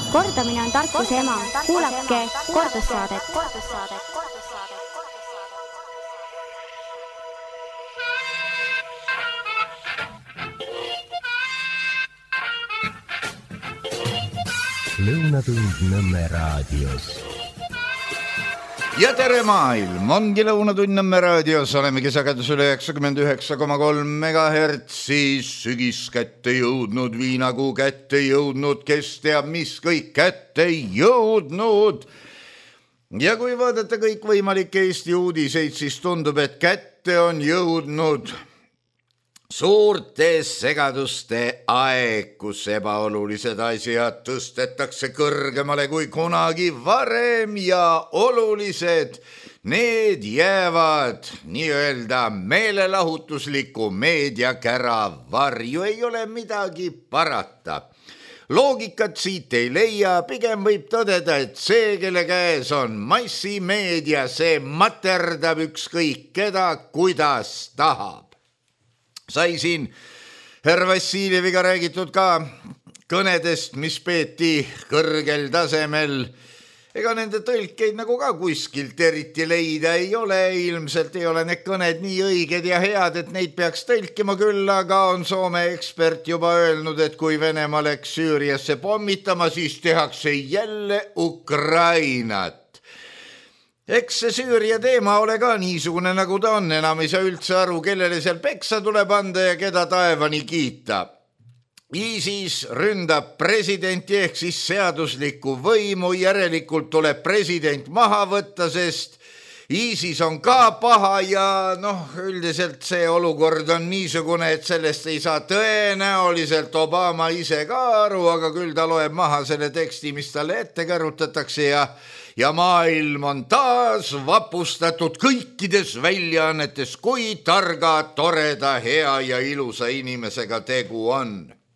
Kordamine on tarkuse ema. Kuulake kordussaadet. Lõunatund Nõmme raadios. Ja tere maailm, ongi Lõunatund Nõmme raadios, olemegi sagedusel 99,3 MHz, sügis kätte jõudnud, viinakuu kätte jõudnud, kes teab, mis kõik kätte jõudnud. Ja kui vaadata kõik võimalikke Eesti uudiseid, siis tundub, et kätte on jõudnud suurte segaduste aeg, kus ebaolulised asjad tõstetakse kõrgemale kui kunagi varem ja olulised, need jäävad nii-öelda meelelahutusliku meediakära varju, ei ole midagi parata. Loogikat siit ei leia, pigem võib tõdeda, et see, kelle käes on massimeedia, see materdab ükskõik keda, kuidas tahab. Sai siin herr Vassiljeviga räägitud ka kõnedest, mis peeti kõrgel tasemel. Ega nende tõlkeid nagu ka kuskilt eriti leida ei ole, ilmselt ei ole need kõned nii õiged ja head, et neid peaks tõlkima küll, aga on Soome ekspert juba öelnud, et kui Venemaa läks Süüriasse pommitama, siis tehakse jälle Ukrainat. Eks see Süüria teema ole ka niisugune, nagu ta on, enam ei saa üldse aru, kellele seal peksa tuleb anda ja keda taevani kiita. ISIS ründab presidenti ehk siis seaduslikku võimu, järelikult tuleb president maha võtta, sest ISIS on ka paha ja üldiselt see olukord on niisugune, et sellest ei saa tõenäoliselt Obama ise ka aru, aga küll ta loeb maha selle teksti, mis talle ette kärutatakse ja maailm on taas vapustatud kõikides väljaannetes, kui targa, toreda, hea ja ilusa inimesega tegu on.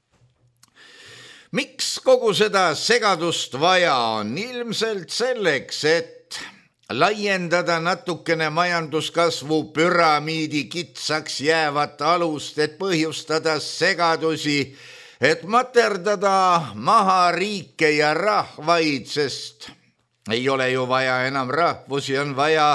Miks kogu seda segadust vaja on? Ilmselt selleks, et laiendada natukene majanduskasvu püramiidi kitsaks jäävat alust, et põhjustada segadusi, et materdada maha riike ja rahvaid, sest ei ole ju vaja enam rahvusi, on vaja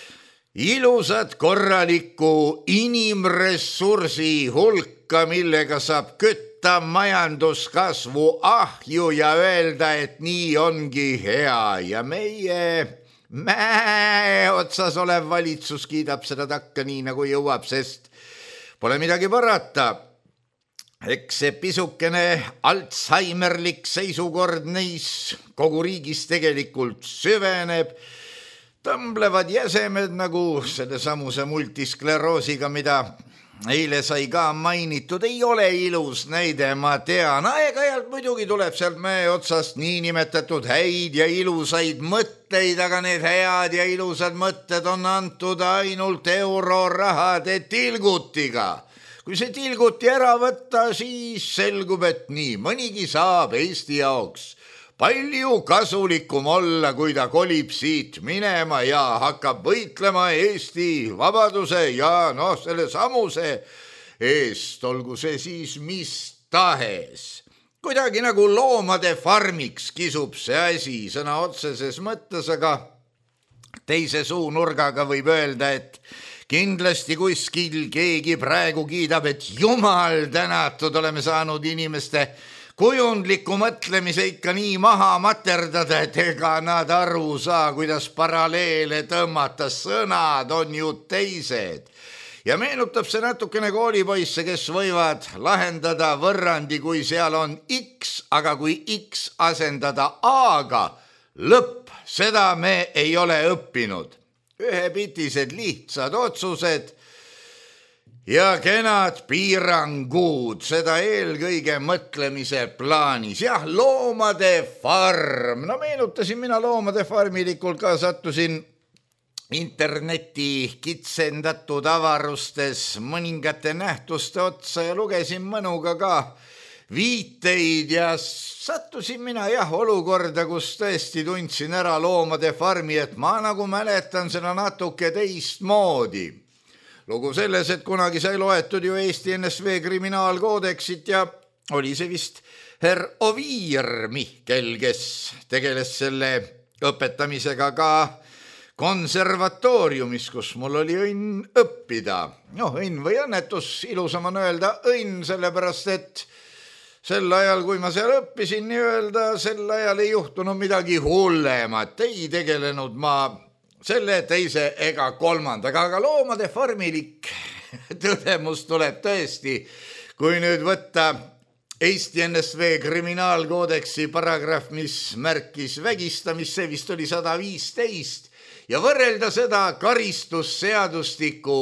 ilusat korralikku inimressursi hulka, millega saab kütta majanduskasvu ahju ja öelda, et nii ongi hea. Ja meie mäe otsas olev valitsus kiidab seda takka nii, nagu jõuab, sest pole midagi parata. Eks see pisukene Alzheimerlik seisukord neis kogu riigis tegelikult süveneb. Tõmblevad jäsemed nagu selle samuse multiskleroosiga, mida eile sai ka mainitud, ei ole ilus näide, ma tean. Aeg-ajalt muidugi tuleb sealt mäe otsast niinimetatud häid ja ilusaid mõtteid, aga need head ja ilusad mõtted on antud ainult eurorahade tilgutiga. Kui see tilguti ära võtta, siis selgub, et nii mõnigi saab Eesti jaoks palju kasulikum olla, kui ta kolib siit minema ja hakkab võitlema Eesti vabaduse ja selle samuse eest, olgu see siis mis tahes. Kuidagi nagu loomade farmiks kisub see asi sõna otseses mõttes, aga teise suunurgaga võib öelda, et kindlasti kuskil keegi praegu kiidab, et jumal tänatud, oleme saanud inimeste kujundliku mõtlemise ikka nii maha materdada, et ega nad aru saa, kuidas paralleele tõmmata, sõnad on ju teised. Ja meenutab see natukene koolipoisse, kes võivad lahendada võrrandi, kui seal on X, aga kui X asendada A-ga, lõpp, seda me ei ole õppinud. Ühepitised lihtsad otsused ja kenad piirangud, seda eelkõige mõtlemise plaanis. Jah, loomade farm. Meenutasin mina loomade farmilikult ka, sattusin interneti kitsendatud avarustes mõningate nähtuste otsa ja lugesin mõnuga ka viiteid ja sattusin mina olukorda, kus tõesti tundsin ära loomade farmi, et ma nagu mäletan seda natuke teistmoodi. Lugu selles, et kunagi sai loetud ju Eesti NSV kriminaalkoodeksit ja oli see vist herr Oviir Mihkel, kes tegeles selle õpetamisega ka konservatooriumis, kus mul oli õnn õppida. Õnn või õnnetus, ilusam on öelda õnn, sellepärast et sel ajal, kui ma seal õppisin nii-öelda, sel ajal ei juhtunud midagi hullemat, ei tegelenud ma selle, teise ega kolmandaga, aga loomade farmilik tõdemus tuleb tõesti, kui nüüd võtta Eesti NSV kriminaalkoodeksi paragrahv, mis märkis vägistamist, see vist oli 115, ja võrrelda seda karistusseadustiku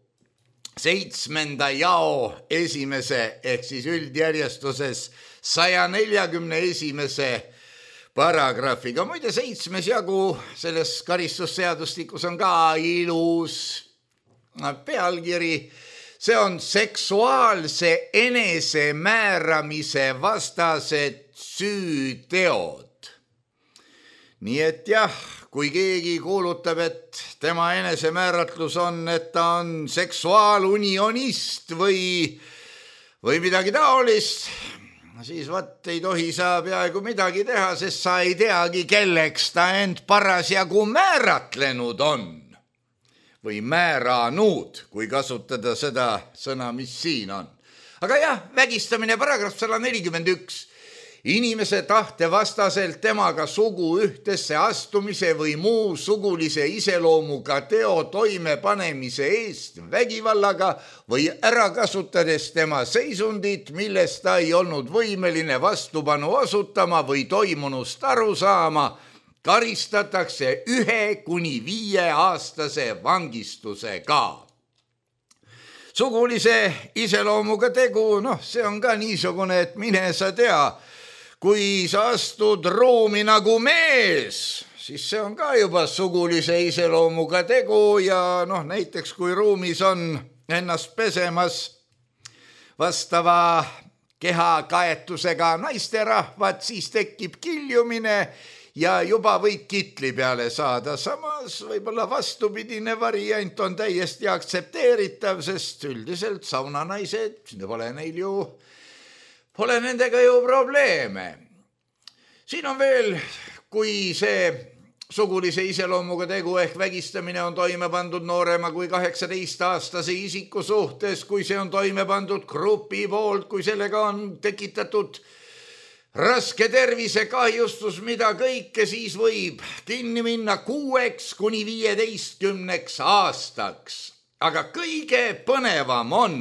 7. jao esimese ehk siis üldjärjestuses 141. paragrahviga. Muide, 7. jagu selles karistusseadustikus on ka ilus pealkiri. See on seksuaalse enesemääramise vastased süüteod. Nii et jah, kui keegi kuulutab, et tema enesemääratlus on, et ta on seksuaalunionist või midagi taolist, siis ei tohi sa peaaegu midagi teha, sest sa ei teagi, kelleks ta end parasjagu määratlenud on või määranud, kui kasutada seda sõna, mis siin on. Aga jah, vägistamine paragrahv 141. Inimese tahte vastaselt temaga sugu ühtesse astumise või muu sugulise iseloomuga teo toimepanemise eest vägivallaga või ära kasutades tema seisundit, millest ta ei olnud võimeline vastupanu osutama või toimunust aru saama, karistatakse 1 kuni 5 aastase vangistusega. Sugulise iseloomuga tegu, see on ka niisugune, et mine sa tea, kui sa astud ruumi nagu mees, siis see on ka juba sugulise iseloomuga tegu ja näiteks kui ruumis on ennast pesemas vastava kehakaetusega naisterahvad, siis tekib kiljumine ja juba võid kitli peale saada. Samas võib-olla vastupidine variant on täiesti aktsepteeritav, sest üldiselt saunanaised, pole nendega ju probleeme. Siin on veel, kui see sugulise iseloomuga tegu ehk vägistamine on toime pandud noorema kui 18-aastase isiku suhtes, kui see on toime pandud grupi poolt, kui sellega on tekitatud raske tervisekahjustus, mida kõike, siis võib kinni minna 6 kuni 15 aastaks. Aga kõige põnevam on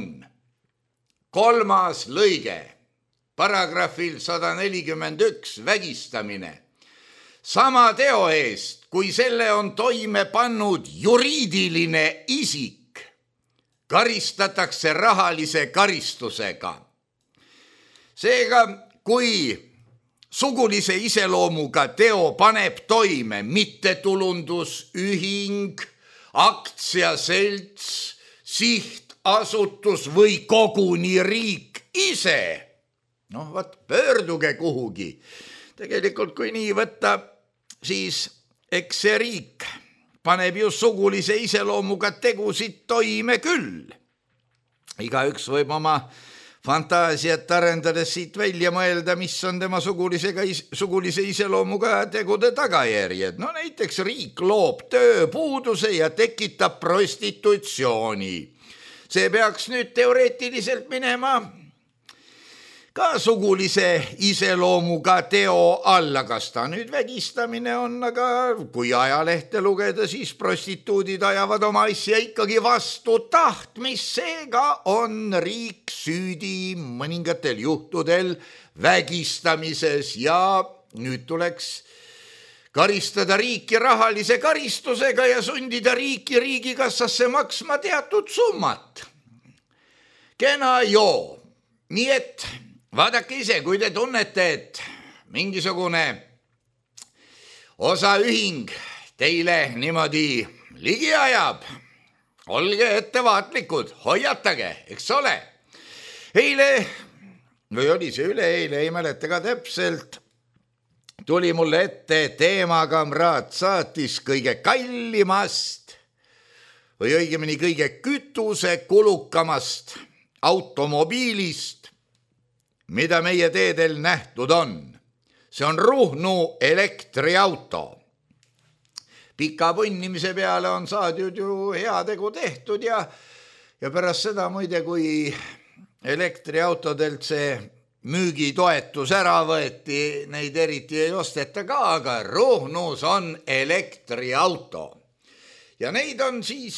3. lõige. Paragrahvil 141 vägistamine. Sama teo eest, kui selle on toime pannud juriidiline isik, karistatakse rahalise karistusega. Seega, kui sugulise iseloomuga teo paneb toime mittetulundusühing, aktsiaselts, sihtasutus või koguni riik ise, pöörduge kuhugi. Tegelikult, kui nii võtta, siis eks see riik paneb ju sugulise iseloomuga tegusid toime küll. Igaüks võib oma fantaasiat arendades siit välja mõelda, mis on tema sugulise iseloomuga tegude tagajärjed. Näiteks riik loob tööpuuduse ja tekitab prostitutsiooni. See peaks nüüd teoreetiliselt minema ka sugulise iseloomuga teo alla. Kas ta nüüd vägistamine on, aga kui ajalehte lugeda, siis prostituudid ajavad oma asja ikkagi vastu tahtmist. Seega on riik süüdi mõningatel juhtudel vägistamises ja nüüd tuleks karistada riiki rahalise karistusega ja sundida riiki riigikassasse maksma teatud summat. Kena joo. Nii et vaadake ise, kui te tunnete, et mingisugune osaühing teile niimoodi ligi ajab, olge ettevaatlikud, hoiatage, eks ole. Eile, või oli see üleeile, ei mäleta ka täpselt, tuli mulle ette teemakamraad saatis kõige kallimast või õigemini kõige kütusekulukamast automobiilist, mida meie teedel nähtud on. See on Ruhnu elektriauto. Pika punnimise peale on saadud ju heategu tehtud ja pärast seda muide, kui elektriautodelt see müügitoetus ära võeti, neid eriti ei osteta ka, aga Ruhnus on elektriauto. Ja neid on siis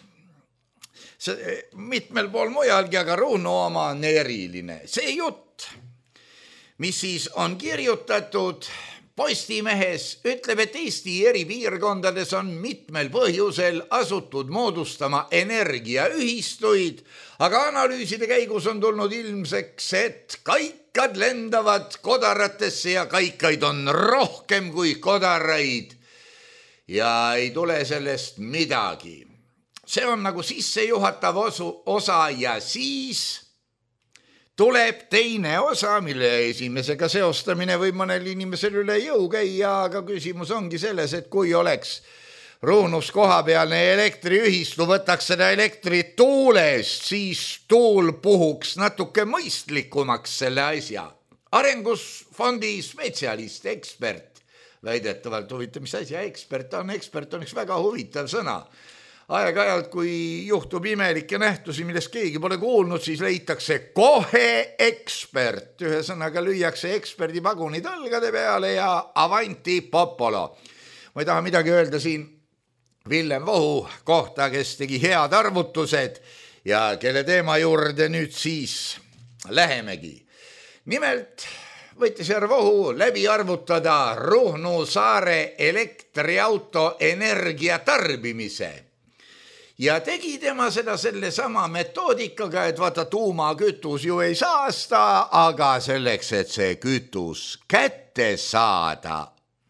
mitmel pool mujalgi, aga Ruhnu oma on eriline. See jutt, mis siis on kirjutatud Postimehes, ütleb, et Eesti eri piirkondades on mitmel põhjusel asutud moodustama energiaühistuid, aga analüüside käigus on tulnud ilmseks, et kaikad lendavad kodaratesse ja kaikaid on rohkem kui kodaraid ja ei tule sellest midagi. See on nagu sissejuhatav osa ja siis tuleb teine osa, mille esimesega seostamine võib mõnel inimesel üle jõu käia, aga küsimus ongi selles, et kui oleks Ruhnus kohapealne elektriühistu, võtaks seda elektrit tuulest, siis tuul puhuks natuke mõistlikumaks selle asja. Arengusfondi spetsialist, ekspert, väidetavalt huvitav, mis asja ekspert on üks väga huvitav sõna. Aeg-ajalt, kui juhtub imelikke nähtusi, millest keegi pole kuulnud, siis leitakse kohe ekspert. Ühe sõnaga lüüakse eksperdi pagunid õlgade peale ja avanti popolo. Ma ei taha midagi öelda siin Villem Vohu kohta, kes tegi head arvutused ja kelle teema juurde nüüd siis lähemegi. Nimelt võttis härra Vohu läbi arvutada Ruhnu saare elektriauto energia tarbimise. Ja tegi tema seda selle sama metoodikaga, et vaata tuumakütus ju ei saasta, aga selleks, et see kütus kätte saada.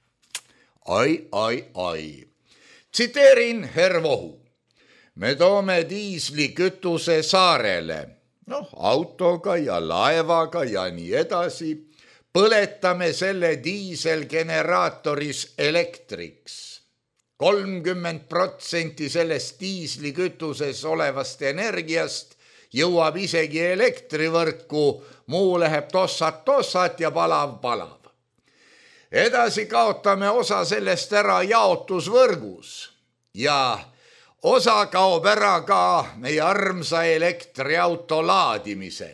Oi. Tsiteerin härra Vohu. Me toome diislikütuse saarele, autoga ja laevaga ja nii edasi. Põletame selle diiselgeneraatoris elektriks. 30% sellest diislikütuses olevast energiast jõuab isegi elektrivõrku, muu läheb tossat ja palav. Edasi kaotame osa sellest ära jaotusvõrgus ja osa kaob ära ka meie armsa elektriauto laadimisel.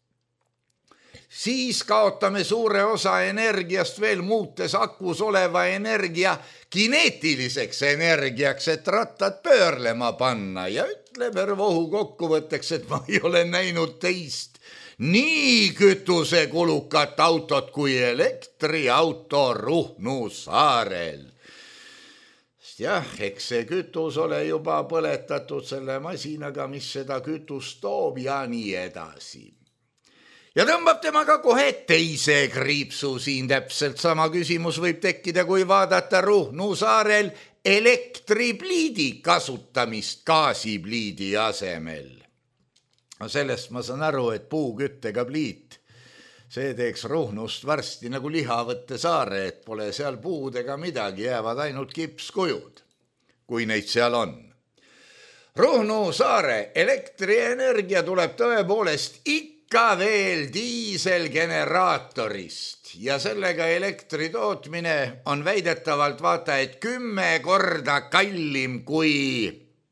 Siis kaotame suure osa energiast veel muutes akus oleva energia kineetiliseks energiaks, et rattad pöörlema panna ja ütleb härra Vohu kokkuvõtteks, et ma ei ole näinud teist nii kütusekulukat autot kui elektriauto Ruhnu saarel. Jah, eks see kütus ole juba põletatud selle masinaga, mis seda kütust toob ja nii edasi. Ja tõmbab temaga kohe teise kriipsu siin. Täpselt sama küsimus võib tekkida, kui vaadata Ruhnu saarel elektripliidi kasutamist gaasipliidi asemel. Sellest ma saan aru, et puuküttega pliit, see teeks Ruhnust varsti nagu lihavõtte saare, et pole seal puudega midagi, jäävad ainult kipskujud, kui neid seal on. Ruhnu saare elektrienergia tuleb tõepoolest ikka veel diiselgeneraatorist ja sellega elektri tootmine on väidetavalt vaata, et 10 korda kallim kui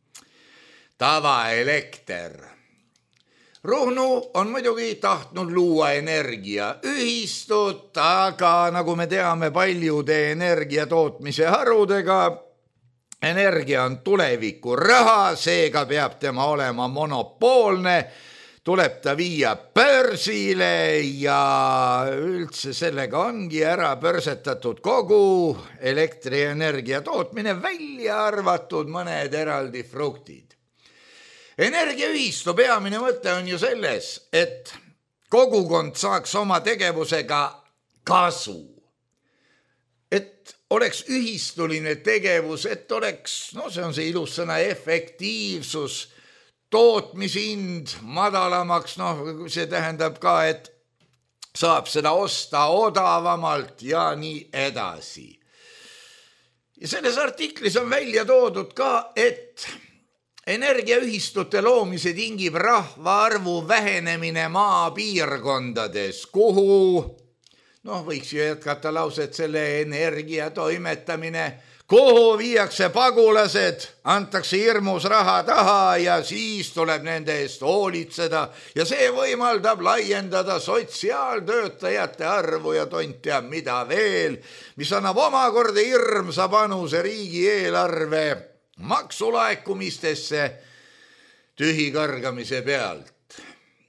tavaelekter. Ruhnu on muidugi tahtnud luua energiaühistut, aga nagu me teame paljude energiatootmise harudega, energia on tuleviku raha, seega peab tema olema monopoolne, tuleb ta viia börsile ja üldse sellega ongi ära börsetatud kogu elektrienergia tootmine, välja arvatud mõned eraldi fruktid. Energiaühistu peamine mõte on ju selles, et kogukond saaks oma tegevusega kasu. Et oleks ühistuline tegevus, et oleks, see on see ilus sõna, efektiivsus, tootmishind madalamaks, see tähendab ka, et saab seda osta odavamalt ja nii edasi. Ja selles artiklis on välja toodud ka, et Energiaühistute loomise tingib rahvaarvu vähenemine maapiirkondades, kuhu, võiks ju jätkata lauset selle energia toimetamine, kuhu viiakse pagulased, antakse hirmus raha taha ja siis tuleb nende eest hoolitseda ja see võimaldab laiendada sotsiaaltöötajate arvu ja tont teab mida veel, mis annab omakorda hirmsa panuse riigieelarve maksulaekumistesse tühikargamise pealt.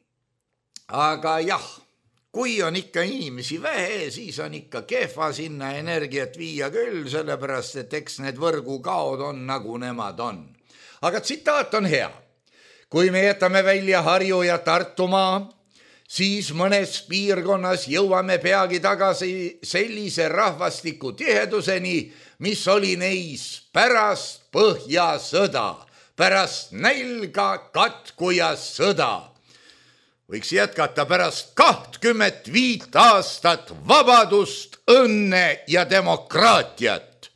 Aga jah, kui on ikka inimesi vähe, siis on ikka kehva sinna energiat viia küll, sellepärast et eks need võrgukaod on nagu nemad on. Aga tsitaat on hea. Kui me jätame välja Harju ja Tartumaa, siis mõnes piirkonnas jõuame peagi tagasi sellise rahvastiku tiheduseni, mis oli neis pärast Põhjasõda, pärast nälga, katku ja sõda. Võiks jätkata pärast 25 aastat vabadust, õnne ja demokraatiat.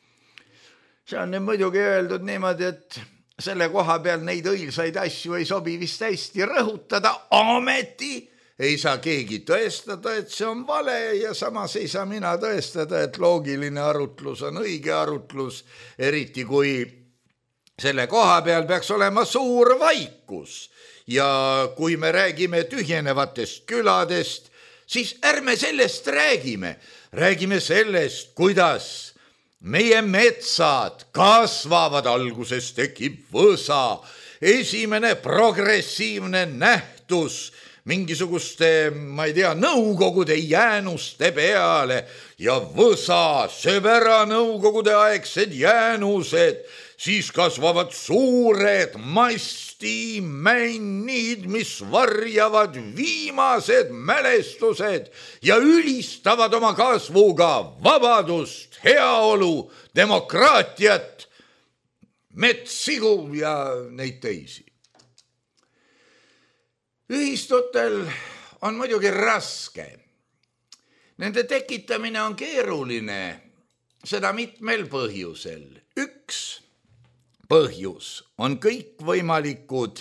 See on nüüd muidugi öeldud niimoodi, et selle koha peal neid õilsaid asju ei sobi vist hästi rõhutada, ometi ei saa keegi tõestada, et see on vale ja samas ei saa mina tõestada, et loogiline arutlus on õige arutlus, eriti kui selle koha peal peaks olema suur vaikus. Ja kui me räägime tühjenevatest küladest, siis ärme sellest räägime. Räägime sellest, kuidas meie metsad kasvavad, alguses tekib võsa, esimene progressiivne nähtus, mingisuguste, nõukogude jäänuste peale ja võsa, sööb ära nõukogude aegsed jäänused, siis kasvavad suured mastimännid, mis varjavad viimased mälestused ja ülistavad oma kasvuga vabadust, heaolu, demokraatiat, metssigu ja neid teisi. Ühistutel on muidugi raske. Nende tekitamine on keeruline, seda mitmel põhjusel. Üks põhjus on kõikvõimalikud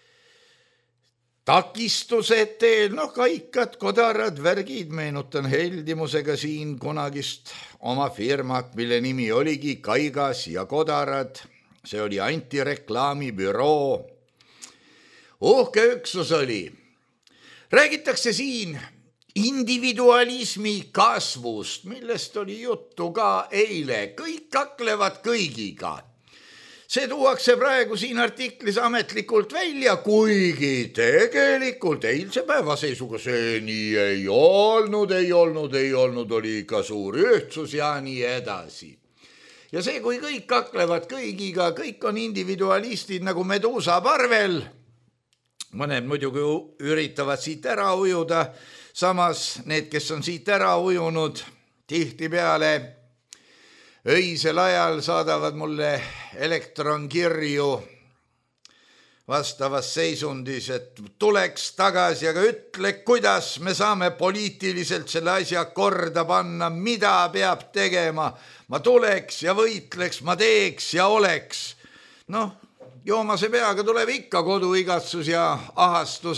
takistused teel, kaikad, kodarad, värgid, meenutan heldimusega siin kunagist oma firmat, mille nimi oligi Kaigas ja Kodarad. See oli antireklaamibüroo. Uhke üksus oli. Räägitakse siin individualismi kasvust, millest oli juttu ka eile. Kõik kaklevad kõigiga. See tuuakse praegu siin artiklis ametlikult välja, kuigi tegelikult eilse päeva seisuga see nii ei olnud, oli ikka suur ühtsus ja nii edasi. Ja see, kui kõik kaklevad kõigiga, kõik on individualistid nagu Medusa parvel, mõned muidugi üritavad siit ära ujuda, samas need, kes on siit ära ujunud, tihtipeale öisel ajal saadavad mulle elektronkirju vastavas seisundis, et tuleks tagasi, aga ütle, kuidas me saame poliitiliselt selle asja korda panna, mida peab tegema. Ma tuleks ja võitleks, ma teeks ja oleks. Joomase peaga tuleb ikka koduigatsus ja ahastus,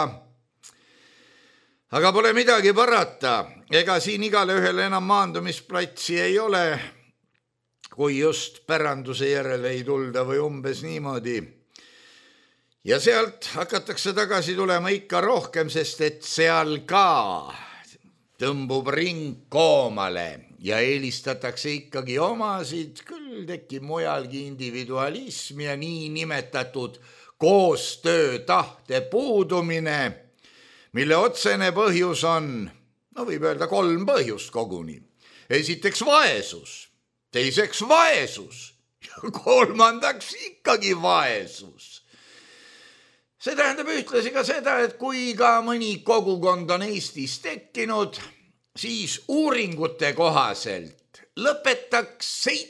aga pole midagi parata. Ega siin igale ühele enam maandumisplatsi ei ole, kui just päranduse järele ei tulda või umbes niimoodi. Ja sealt hakatakse tagasi tulema ikka rohkem, sest et seal ka tõmbub ring koomale ja eelistatakse ikkagi omasid, küll tekib mujalgi individualism ja nii nimetatud koostöötahte puudumine, mille otsene põhjus on, võib öelda 3 põhjust koguni. Esiteks vaesus, teiseks vaesus ja 3. ikkagi vaesus. See tähendab ühtlasi ka seda, et kui ka mõni kogukond on Eestis tekkinud, siis uuringute kohaselt lõpetaks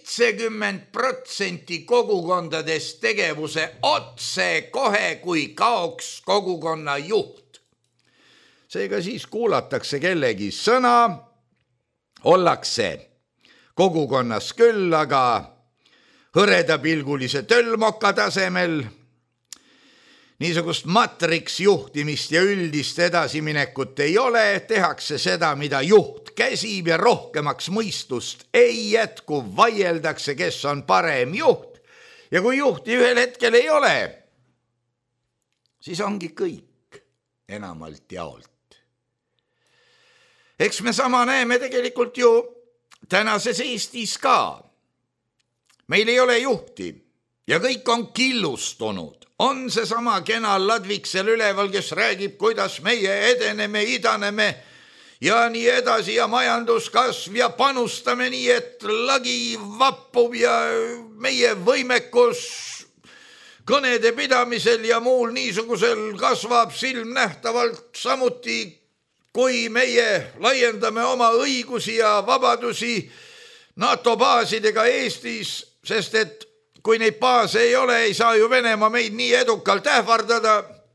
70% kogukondadest tegevuse otse kohe, kui kaoks kogukonna juht. Seega siis kuulatakse kellegi sõna, ollakse kogukonnas küll, aga hõredapilgulise tölmoka tasemel. Niisugust matriks juhtimist ja üldist edasiminekut ei ole, tehakse seda, mida juht käsib ja rohkemaks mõistust ei jätku, vaieldakse, kes on parem juht. Ja kui juhti ühel hetkel ei ole, siis ongi kõik enamalt jaolt. Eks me sama näeme tegelikult ju tänases Eestis ka. Meil ei ole juhti ja kõik on killustunud. On see sama kena Ladvik seal üleval, kes räägib, kuidas meie edeneme, idaneme ja nii edasi ja majanduskasv ja panustame nii, et lagi vappub ja meie võimekus kõnede pidamisel ja muul niisugusel kasvab silmnähtavalt samuti, kui meie laiendame oma õigusi ja vabadusi NATO baasidega Eestis, sest et kui neid baase ei ole, ei saa ju Venemaa meid nii edukalt ähvardada.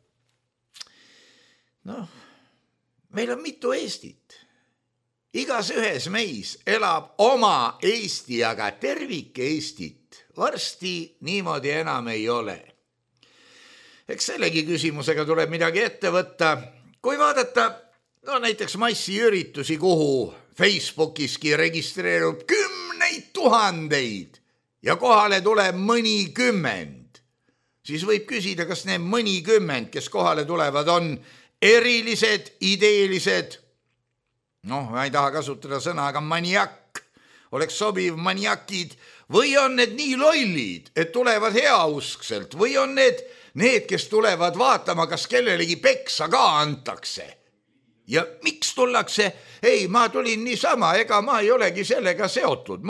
Meil on mitu Eestit. Igas ühes meis elab oma Eesti, aga tervik Eestit varsti niimoodi enam ei ole. Eks sellegi küsimusega tuleb midagi ette võtta. Kui vaadata näiteks massiüritusi, kuhu Facebookiski registreerub 10 000 ja kohale tuleb mõnikümmend, siis võib küsida, kas need mõnikümmend, kes kohale tulevad, on erilised, ideelised, ma ei taha kasutada sõna, aga maniak, oleks sobiv maniakid, või on need nii lollid, et tulevad heauskselt, või on need, kes tulevad vaatama, kas kellelegi peksa ka antakse. Ja miks tullakse? Ei, ma tulin niisama, ega ma ei olegi sellega seotud,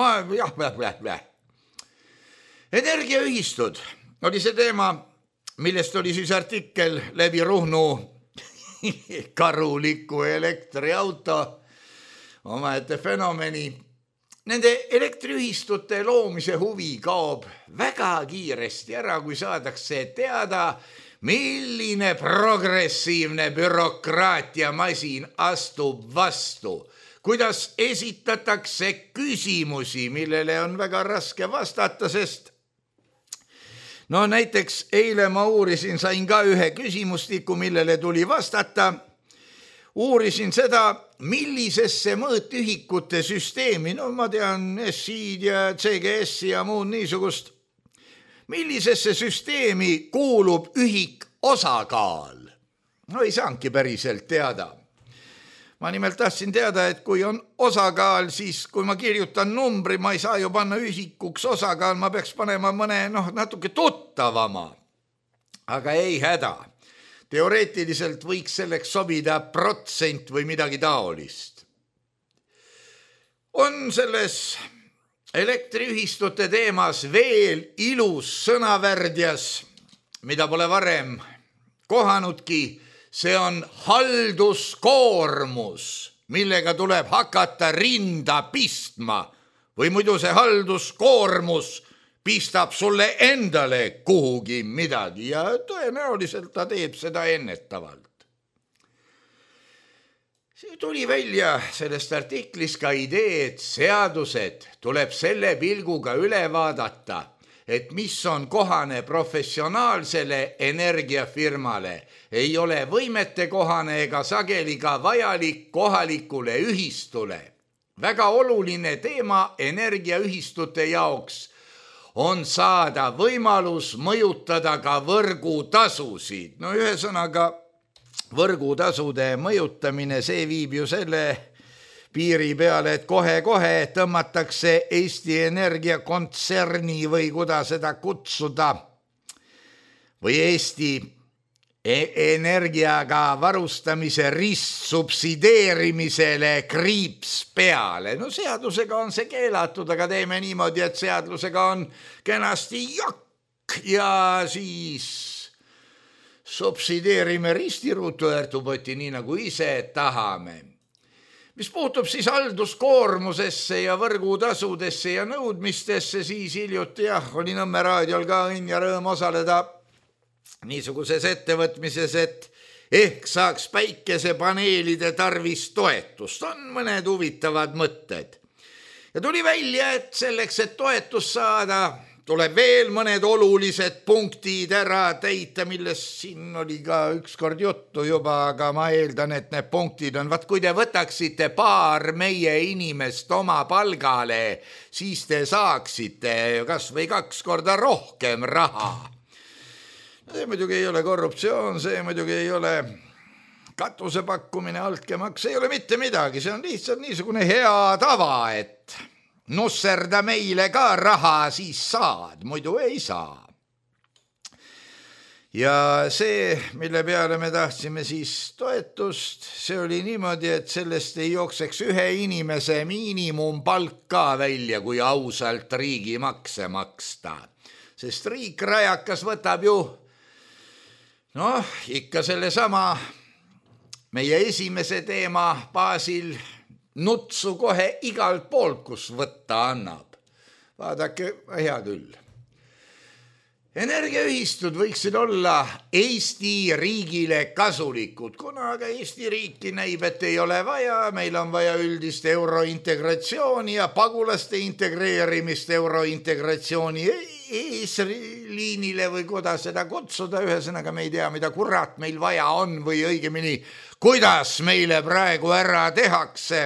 Energiaühistud oli see teema, millest oli siis artikkel läbi Ruhnu karuliku elektriauto, omaette fenomeni. Nende elektriühistute loomise huvi kaob väga kiiresti ära, kui saadakse teada, milline progressiivne bürokraatiamasin astub vastu. Kuidas esitatakse küsimusi, millele on väga raske vastata, sest näiteks eile ma uurisin, sain ka ühe küsimustiku, millele tuli vastata. Uurisin seda, millisesse mõõtühikute süsteemi, ma tean SI-d ja CGS ja muud niisugust, millisesse süsteemi kuulub ühik osakaal? Ei saanudki päriselt teada. Ma nimelt tahtsin teada, et kui on osakaal, siis kui ma kirjutan numbri, ma ei saa ju panna ühikuks osakaal, ma peaks panema mõne natuke tuttavama. Aga ei häda. Teoreetiliselt võiks selleks sobida protsent või midagi taolist. On selles elektriühistute teemas veel ilus sõnavärdjas, mida pole varem kohanudki. See on halduskoormus, millega tuleb hakata rinda pistma või muidu see halduskoormus pistab sulle endale kuhugi midagi ja tõenäoliselt ta teeb seda ennetavalt. See tuli välja sellest artiklis ka idee, et seadused tuleb selle pilguga üle vaadata, et mis on kohane professionaalsele energiafirmale, ei ole võimete kohane ega sageli ka vajalik kohalikule ühistule. Väga oluline teema energiaühistute jaoks on saada võimalus mõjutada ka võrgutasusid. Ühesõnaga, võrgutasude mõjutamine, see viib ju selle piiri peale, et kohe-kohe tõmmatakse Eesti Energia kontserni või kuidas seda kutsuda või Eesti energiaga varustamise ristsubsideerimisele kriips peale. Seadusega on see keelatud, aga teeme niimoodi, et seadusega on kenasti jakk ja siis subsideerime ristiruutu äärtupoti nii nagu ise tahame. Mis puutub siis halduskoormusesse ja võrgutasudesse ja nõudmistesse, siis hiljuti oli Nõmme raadiol ka õnn ja rõõm osaleda niisuguses ettevõtmises, et ehk saaks päikesepaneelide tarvis toetust. On mõned huvitavad mõtted. Ja tuli välja, et selleks, et toetust saada, tuleb veel mõned olulised punktid ära täita, millest siin oli ka ükskord juttu juba, aga ma eeldan, et need punktid on, kui te võtaksite paar meie inimest oma palgale, siis te saaksite kas või 2 korda rohkem raha. See muidugi ei ole korruptsioon, see muidugi ei ole katuse pakkumine, altkäemaks, ei ole mitte midagi, see on lihtsalt niisugune hea tava, et nusserda meile ka raha, siis saad, muidu ei saa. Ja see, mille peale me tahtsime siis toetust, see oli niimoodi, et sellest ei jookseks ühe inimese miinimumpalk ka välja, kui ausalt riigimakse maksta. Sest riik rajakas võtab ju, ikka selle sama meie esimese teema baasil nutsu kohe igalt poolt, kus võtta annab. Vaadake, hea küll. Energiaühistud võiksid olla Eesti riigile kasulikud, kuna aga Eesti riiki näib, et ei ole vaja, meil on vaja üldist eurointegratsiooni ja pagulaste integreerimist eurointegratsiooni eesliinile või kuidas seda kutsuda, ühesõnaga me ei tea, mida kurat meil vaja on või õigemini, kuidas meile praegu ära tehakse.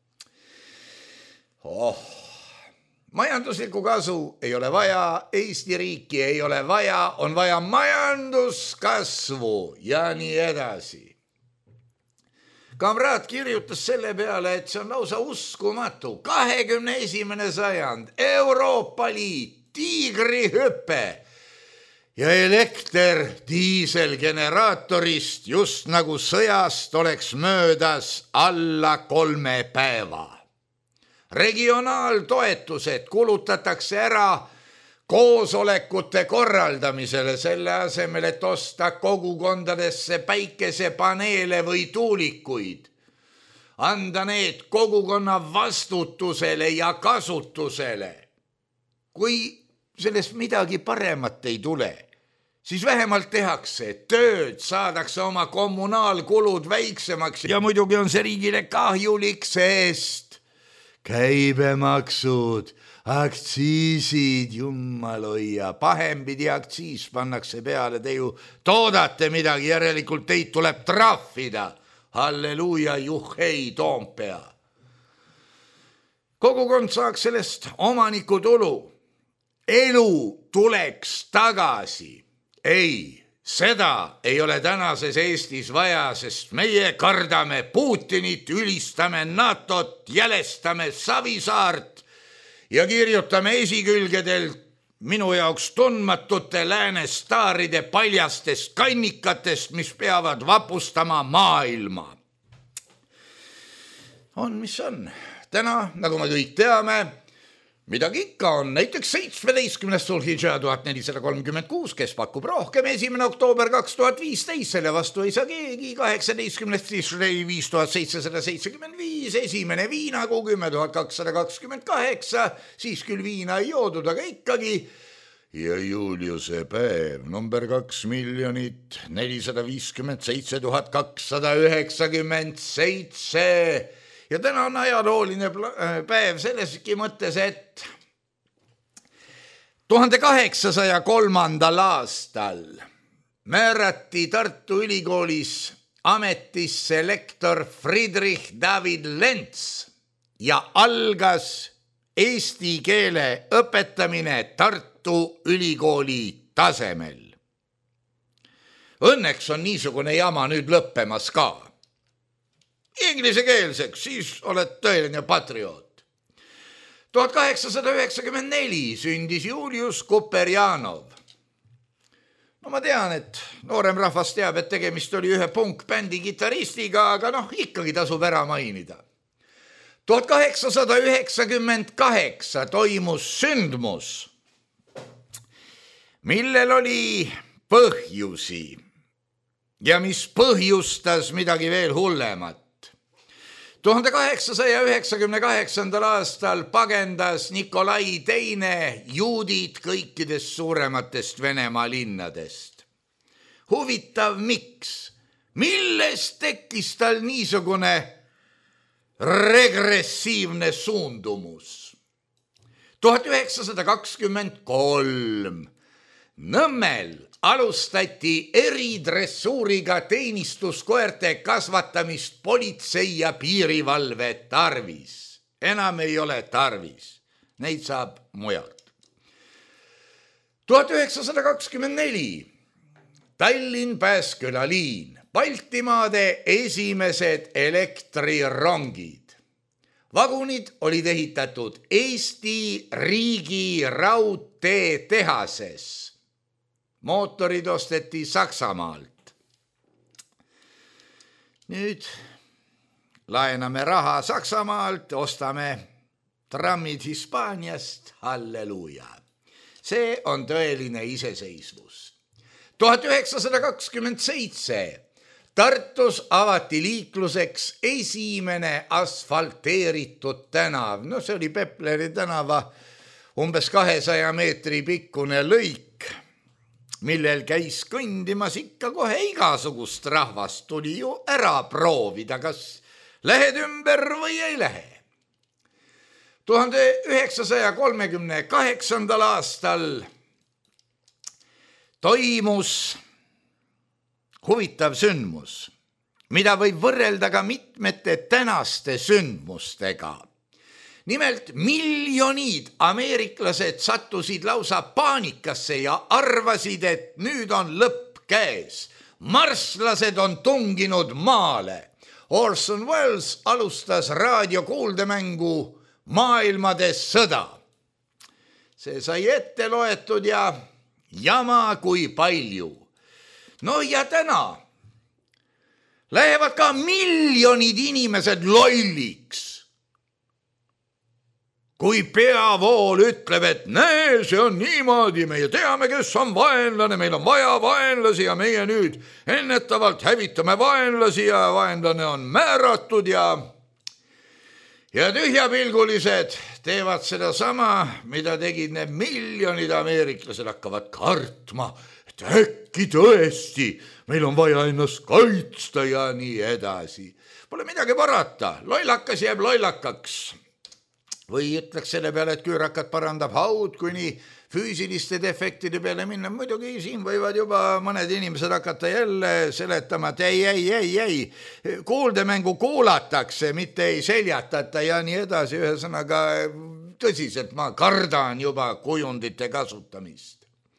Majanduslikku kasu ei ole vaja, Eesti riiki ei ole vaja, on vaja majanduskasvu ja nii edasi. Kamraad kirjutas selle peale, et see on lausa uskumatu. 21. sajand, Euroopa Liit, tiigrihüpe ja elekter diiselgeneraatorist just nagu sõjast oleks möödas alla 3 päeva. Regionaaltoetused kulutatakse ära koosolekute korraldamisele selle asemel, et osta kogukondadesse päikesepaneele või tuulikuid. Anda need kogukonna vastutusele ja kasutusele. Kui sellest midagi paremat ei tule, siis vähemalt tehakse tööd, saadakse oma kommunaalkulud väiksemaks ja muidugi on see riigile kahjulik, sest käibemaksud, aktsiisid, jumal hoia, pahempidi aktsiis pannakse peale, te ju toodate midagi, järelikult teid tuleb trahvida. Halleluuja, juhhei, Toompea. Kogukond saaks sellest omanikutulu. Elu tuleks tagasi. Ei, seda ei ole tänases Eestis vaja, sest meie kardame Putinit, ülistame NATO-t, jälestame Savisaart ja kirjutame esikülgedel minu jaoks tundmatute lääne staaride paljastest kannikatest, mis peavad vapustama maailma. On, mis on. Täna, nagu me kõik teame, midagi ikka on, näiteks 17. Sulhidža 1436, kes pakub rohkem, 1. oktoober 2015, selle vastu ei saa keegi, 18. Tishrei 5775, esimene viinakuu 10.228, siis küll viina ei joodud, aga ikkagi, ja Juliuse päev, number 2,457,297 ja täna on ajalooline päev selleski mõttes, et 1803. aastal määrati Tartu Ülikoolis ametisse lektor Friedrich David Lenz ja algas eesti keele õpetamine Tartu Ülikooli tasemel. Õnneks on niisugune jama nüüd lõppemas ka. Inglisekeelseks, siis oled tõeline patrioot. 1894 sündis Julius Kuperjanov. No ma tean, et noorem rahvas teab, et tegemist oli ühe punkbändi kitaristiga, aga ikkagi tasub ära mainida. 1898 toimus sündmus, millel oli põhjusi ja mis põhjustas midagi veel hullemat. 1898. aastal pagendas Nikolai II juudid kõikidest suurematest Venemaa linnadest. Huvitav, miks? Millest tekkis tal niisugune regressiivne suundumus? 1923 Nõmmel alustati eridressuuriga teenistuskoerte kasvatamist politsei ja piirivalve tarvis. Enam ei ole tarvis, neid saab mujalt. 1924 Tallinn-Pääsküla liin, Baltimaade esimesed elektrirongid. Vagunid olid ehitatud Eesti riigi raudteetehases. Mootorid osteti Saksamaalt. Nüüd laename raha Saksamaalt, ostame trammid Hispaaniast, halleluuja. See on tõeline iseseisvus. 1927 Tartus avati liikluseks esimene asfalteeritud tänav. No see oli Pepleri tänava umbes 200 meetri pikkune lõik, millel käis kõndimas ikka kohe igasugust rahvast. Tuli ju ära proovida, kas lähed ümber või ei lähe. 1938. aastal toimus huvitav sündmus, mida võib võrrelda ka mitmete tänaste sündmustega. Nimelt miljonid ameeriklased sattusid lausa paanikasse ja arvasid, et nüüd on lõpp käes. Marslased on tunginud maale. Orson Welles alustas raadiokuuldemängu Maailmade sõda. See sai ette loetud ja jama kui palju. No ja täna lähevad ka miljonid inimesed lolliks, kui peavool ütleb, et näe, see on niimoodi, meie teame, kes on vaenlane, meil on vaja vaenlasi ja meie nüüd ennetavalt hävitame vaenlasi ja vaenlane on määratud ja tühjapilgulised teevad seda sama, mida tegid need miljonid ameeriklased, hakkavad kartma, et äkki tõesti meil on vaja ennast kaitsta ja nii edasi. Pole midagi parata, lollakas jääb lollakaks. Või ütleks selle peale, et küürakat parandab haud, kui nii füüsiliste defektide peale minna. Muidugi siin võivad juba mõned inimesed hakata jälle seletama, et ei. Kuuldemängu kuulatakse, mitte ei seljatata ja nii edasi. Ühesõnaga tõsiselt ma kardan juba kujundite kasutamist.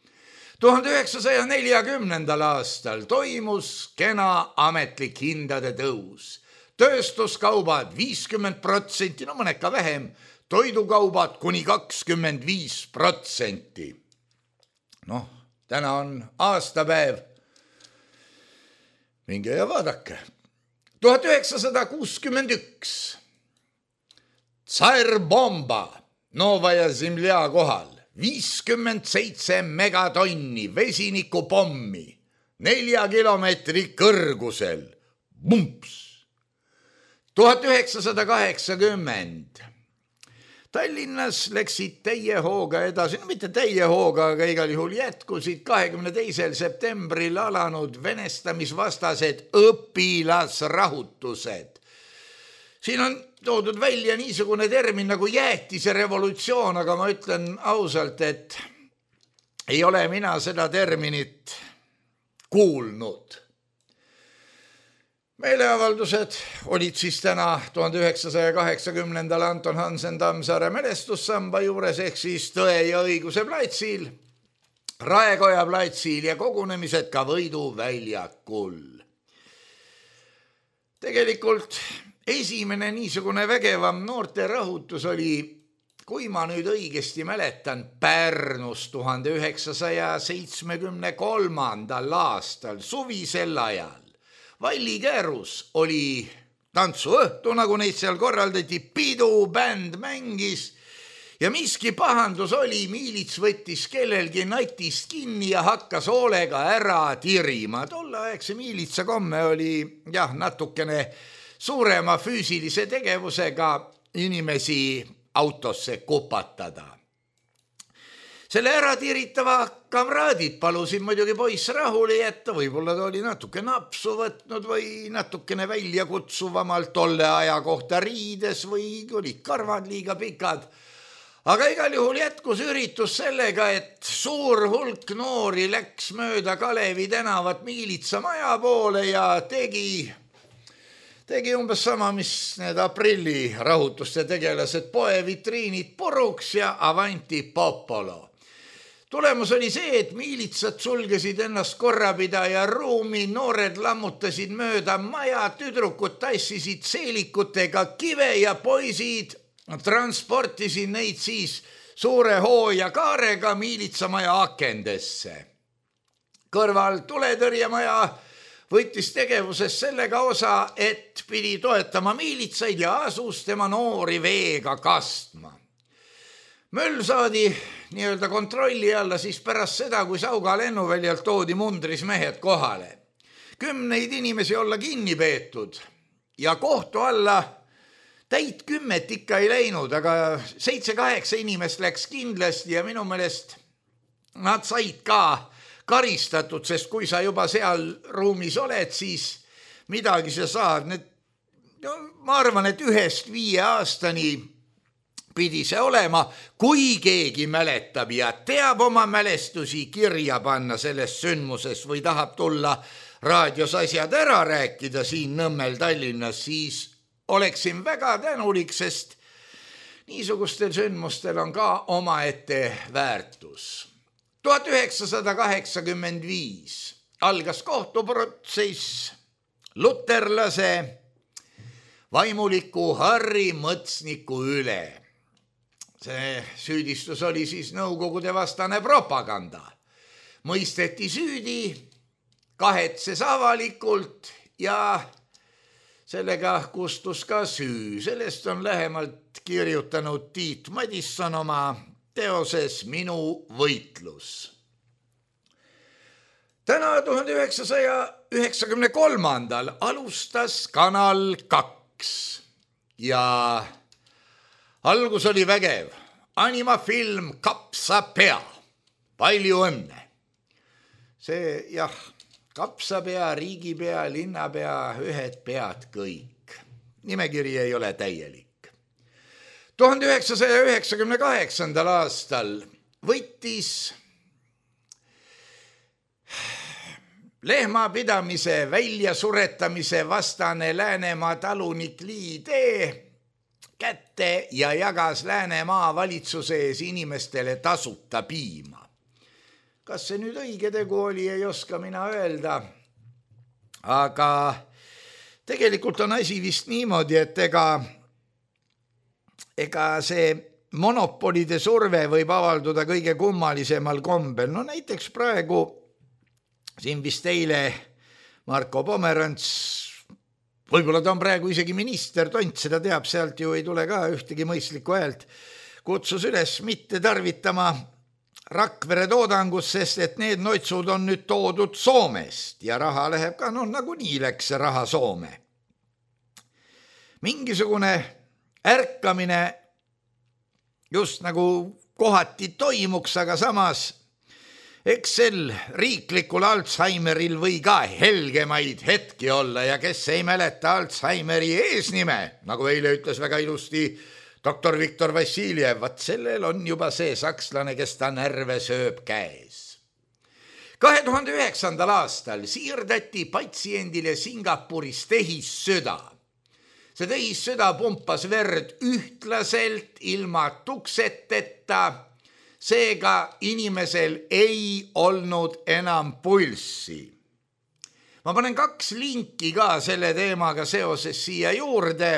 1940. aastal toimus kena ametlik hindade tõus. Tööstuskaubad 50%, no mõned ka vähem, toidukaubad kuni 25%. Noh, täna on aastapäev. Minge ja vaadake. 1961. Tsar-bomba Novaja Zemlja kohal. 57 megatonni vesinikupommi 4 kilomeetri kõrgusel. Bumps! 1980. Tallinnas läksid täie hooga edasi, no mitte täie hooga, aga igal juhul jätkusid 22. septembril alanud venestamisvastased õpilasrahutused. Siin on toodud välja niisugune termin nagu jäätise revolutsioon, aga ma ütlen ausalt, et ei ole mina seda terminit kuulnud. Meeleavaldused olid siis täna 1980. Anton Hansen Tammsaare mälestussamba juures ehk siis Tõe ja õiguse platsil, Raekoja platsil ja kogunemised ka Võidu väljakul. Tegelikult esimene niisugune vägevam noorte rahutus oli, kui ma nüüd õigesti mäletan, Pärnus 1973. aastal suvisel ajal. Valli Käärus oli tantsuõhtu, nagu neid seal korraldati, pidu, bänd mängis ja miski pahandus oli, miilits võttis kellelgi natist kinni ja hakkas hoolega ära tirima. Tolleaegse miilitsa komme oli natukene suurema füüsilise tegevusega inimesi autosse kupatada. Selle äratiritava kamraadid palusid muidugi poiss rahule jätta, võib-olla ta oli natuke napsu võtnud või natukene välja kutsuvamalt tolle aja kohta riides või olid karvad liiga pikad. Aga igal juhul jätkus üritus sellega, et suur hulk noori läks mööda Kalevi tänavat Miilitsa maja poole ja tegi umbes sama, mis need aprilli rahutuste tegelased, poevitriinid puruks ja avanti popolo. Tulemus oli see, et miilitsad sulgesid ennast korrapidaja ruumi, noored lammutasid mööda maja, tüdrukud tassisid seelikutega kive ja poisid transportisid neid siis suure hoo ja kaarega miilitsamaja akendesse. Kõrval tuletõrjemaja võttis tegevuses sellega osa, et pidi toetama miilitsaid ja asus tema noori veega kastma. Möll saadi nii-öelda kontrolli alla siis pärast seda, kui Sauga lennuväljalt toodi mundris mehed kohale. 10 inimesi olla kinni peetud ja kohtu alla täit 10 ikka ei läinud, aga 7-8 inimest läks kindlasti ja minu meelest nad said ka karistatud, sest kui sa juba seal ruumis oled, siis midagi sa saad. Ma arvan, et 1-5 aastani pidi see olema, kui keegi mäletab ja teab oma mälestusi kirja panna selles sündmuses või tahab tulla raadios asjad ära rääkida siin Nõmmel Tallinnas, siis oleksin väga tänulik, sest niisugustel sündmustel on ka omaette väärtus. 1985 algas kohtuprotsess luterlase vaimuliku Harri Mõtsniku üle. See süüdistus oli siis nõukogude vastane propaganda. Mõisteti süüdi, kahetses avalikult ja sellega kustus ka süü. Sellest on lähemalt kirjutanud Tiit Madisson oma teoses Minu võitlus. Täna 1993. alustas Kanal 2 ja algus oli vägev. Animafilm Kapsapea. Palju õnne. See, jah, kapsapea, riigipea, linnapea, ühed pead kõik. Nimekiri ei ole täielik. 1998. aastal võttis lehmapidamise väljasuretamise vastane Läänemaa talunik Liidee kätte ja jagas Läänemaa valitsuse ees inimestele tasuta piima. Kas see nüüd õige tegu oli, ei oska mina öelda, aga tegelikult on asi vist niimoodi, et ega see monopolide surve võib avalduda kõige kummalisemal kombel. No näiteks praegu siin vist eile Marko Pomerants, võib-olla ta on praegu isegi minister, Tont seda teab, sealt ju ei tule ka ühtegi mõistlikku häält, kutsus üles mitte tarvitama Rakvere toodangus, sest et need noitsud on nüüd toodud Soomest ja raha läheb ka, nagunii läks see raha Soome. Mingisugune ärkamine just nagu kohati toimuks, aga samas eks sel riiklikul Alzheimeril või ka helgemaid hetki olla ja kes ei mäleta Alzheimeri eesnime, nagu eile ütles väga ilusti doktor Viktor Vassiljev, vaat sellel on juba see sakslane, kes ta närve sööb käes. 2009. aastal siirdati patsiendile Singapuris tehissüda. See tehissüda pumpas verd ühtlaselt ilma tukseteta, seega inimesel ei olnud enam pulssi. Ma panen 2 linki ka selle teemaga seoses siia juurde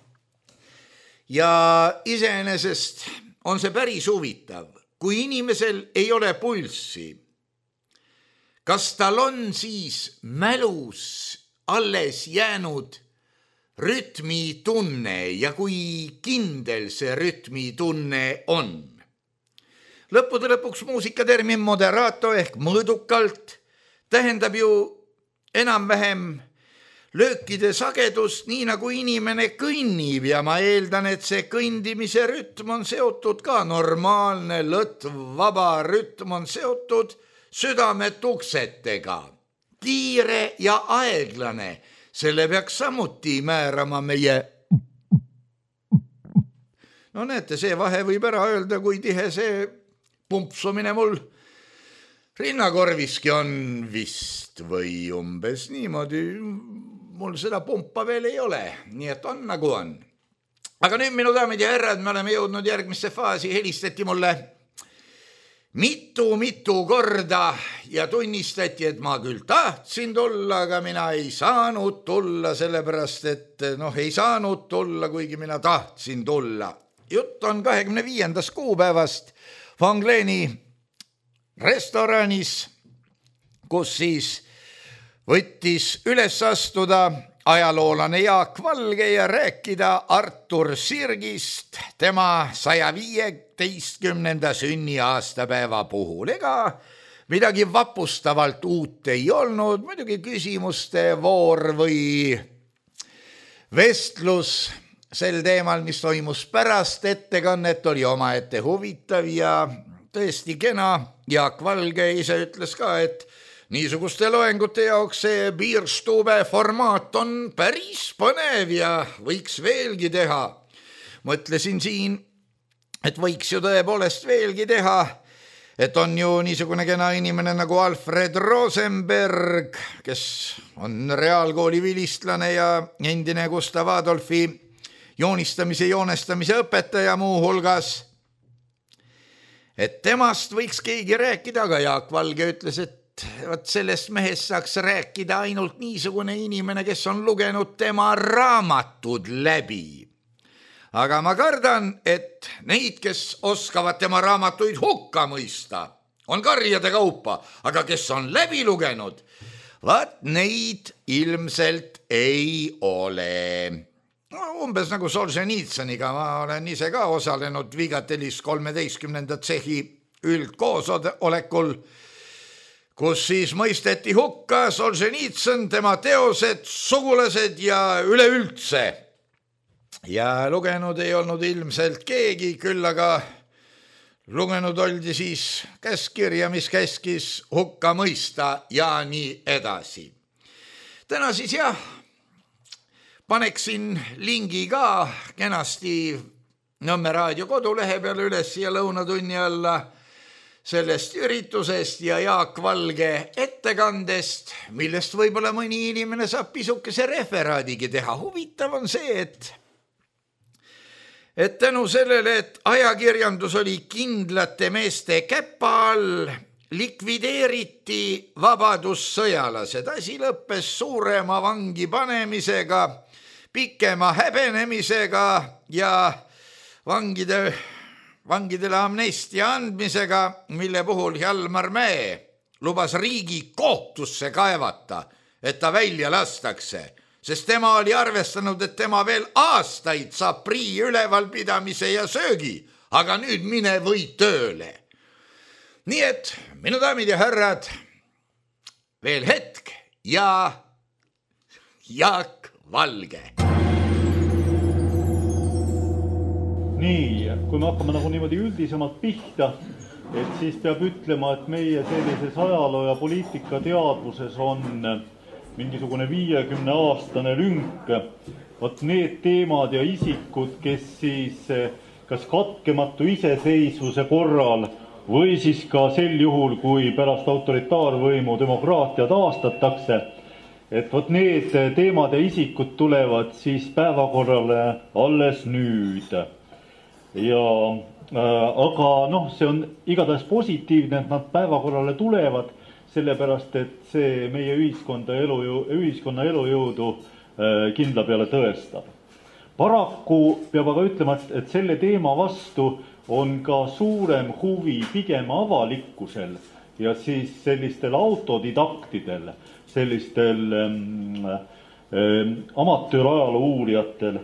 ja iseenesest on see päris huvitav. Kui inimesel ei ole pulssi, kas tal on siis mälus alles jäänud rütmitunne ja kui kindel see rütmitunne on? Lõppude lõpuks muusikatermin moderato ehk mõõdukalt tähendab ju enam-vähem löökide sagedust, nii nagu inimene kõnnib ja ma eeldan, et see kõndimise rütm on seotud ka normaalne, lõtv, vaba rütm on seotud südametuksetega. Kiire ja aeglane, selle peaks samuti määrama meie No näete, see vahe võib ära öelda, kui tihe see pumpsumine mul rinnakorviski on vist või umbes niimoodi. Mul seda pumpa veel ei ole, nii et on nagu on. Aga nüüd, minu daamid ja härrad, me oleme jõudnud järgmisse faasi, helistati mulle mitu korda ja tunnistati, et ma küll tahtsin tulla, aga mina ei saanud tulla, sellepärast et ei saanud tulla, kuigi mina tahtsin tulla. Jutt on 25. kuupäevast Van Gleeni restoranis, kus siis võttis üles astuda ajaloolane Jaak Valge ja rääkida Artur Sirgist tema 115. sünniaastapäeva puhul. Ega midagi vapustavalt uut ei olnud, muidugi küsimuste voor või vestlus sel teemal, mis toimus pärast ettekannet, oli omaette huvitav ja tõesti kena. Jaak Valge ise ütles ka, et niisuguste loengute jaoks see Bierstube formaat on päris põnev ja võiks veelgi teha. Mõtlesin siin, et võiks ju tõepoolest veelgi teha, et on ju niisugune kena inimene nagu Alfred Rosenberg, kes on reaalkooli vilistlane ja endine Gustav Adolfi joonestamise õpetaja muu hulgas. Et temast võiks keegi rääkida, aga Jaak Valge ütles, et sellest mehest saaks rääkida ainult niisugune inimene, kes on lugenud tema raamatud läbi. Aga ma kardan, et neid, kes oskavad tema raamatuid hukka mõista, on karjade kaupa, aga kes on läbi lugenud, vaat neid ilmselt ei ole. Umbes nagu Solženitsõniga, ma olen ise ka osalenud Vigatelis 13. tsehhi üldkoosolekul, kus siis mõisteti hukka Solženitsõn, tema teosed, sugulased ja üleüldse. Ja lugenud ei olnud ilmselt keegi, küll aga lugenud oldi siis käskkirja, mis käskis hukka mõista ja nii edasi. Täna siis paneksin lingi ka kenasti Nõmme raadio kodulehe peale üles ja lõunatunni alla sellest üritusest ja Jaak Valge ettekandest, millest võib-olla mõni inimene saab pisukese referaadigi teha. Huvitav on see, et tänu sellele, et ajakirjandus oli kindlate meeste käpa all, likvideeriti vabadussõjalased. Asi lõppes suurema vangi panemisega, pikema häbenemisega ja vangidele amnestia andmisega, mille puhul Hjalmar Mäe lubas riigi kohtusse kaevata, et ta välja lastakse, sest tema oli arvestanud, et tema veel aastaid saab prii ülevalpidamise ja söögi, aga nüüd mine või tööle. Nii et, minu daamid ja härrad, veel hetk ja Jaak Valge. Nii, kui me hakkame nagu niimoodi üldisemalt pihta, et siis peab ütlema, et meie sellises ajaloo ja poliitika teadvuses on mingisugune 50-aastane lünk. Vot need teemad ja isikud, kes siis kas katkematu iseseisvuse korral või siis ka sel juhul, kui pärast autoritaarvõimu demokraatia taastatakse, et vot need teemad ja isikud tulevad siis päevakorrale alles nüüd. Aga see on igatahes positiivne, et nad päevakorrale tulevad, sellepärast, et see meie ühiskonna elujõudu kindla peale tõestab. Paraku peab aga ütlema, et selle teema vastu on ka suurem huvi pigem avalikkusel ja siis sellistel autodidaktidel, sellistel amatöörajaloo uurijatel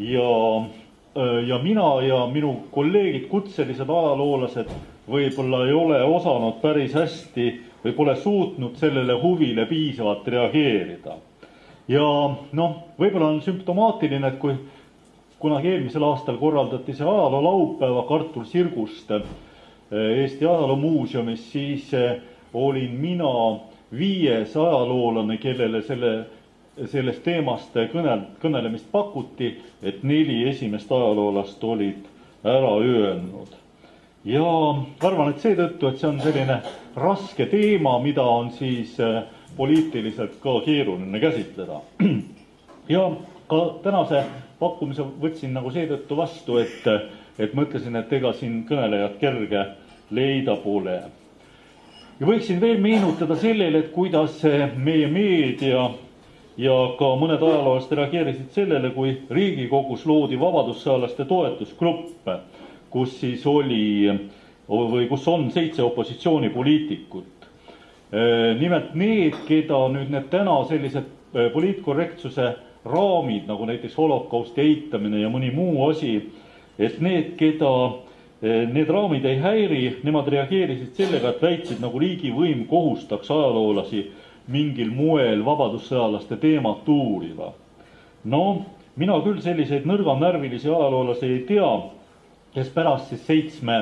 ja mina ja minu kolleegid, kutselised ajaloolased võib-olla ei ole osanud päris hästi või pole suutnud sellele huvile piisavalt reageerida. Ja võib-olla on sümptomaatiline, et kui kunagi eelmisel aastal korraldati see ajaloo laupäeva Artur Sirgust Eesti Ajaloomuuseumis, siis olin mina 5. ajaloolane, kellele sellest teemast kõnelemist pakuti, et 4 esimest ajaloolast olid ära öelnud. Ja arvan, et seetõttu, et see on selline raske teema, mida on siis poliitiliselt ka keeruline käsitleda. Ja ka tänase pakkumise võtsin nagu seetõttu vastu, et mõtlesin, et ega siin kõnelejat kerge leida pole. Ja võiksin veel meenutada sellele, et kuidas meie meedia ja ka mõned ajaloolased reageerisid sellele, kui Riigikogus loodi vabadussõjalaste toetusgrupp, kus siis oli või kus on 7 opositsioonipoliitikut. Nimelt need, keda nüüd need täna sellised poliitkorrektsuse raamid, nagu näiteks holokausti eitamine ja mõni muu asi, et need, keda need raamid ei häiri, nemad reageerisid sellega, et väitsid, nagu riigivõim kohustaks ajaloolasi mingil moel vabadussõjalaste teemat uurida. No, mina küll selliseid nõrganärvilisi ajaloolasi ei tea, kes pärast siis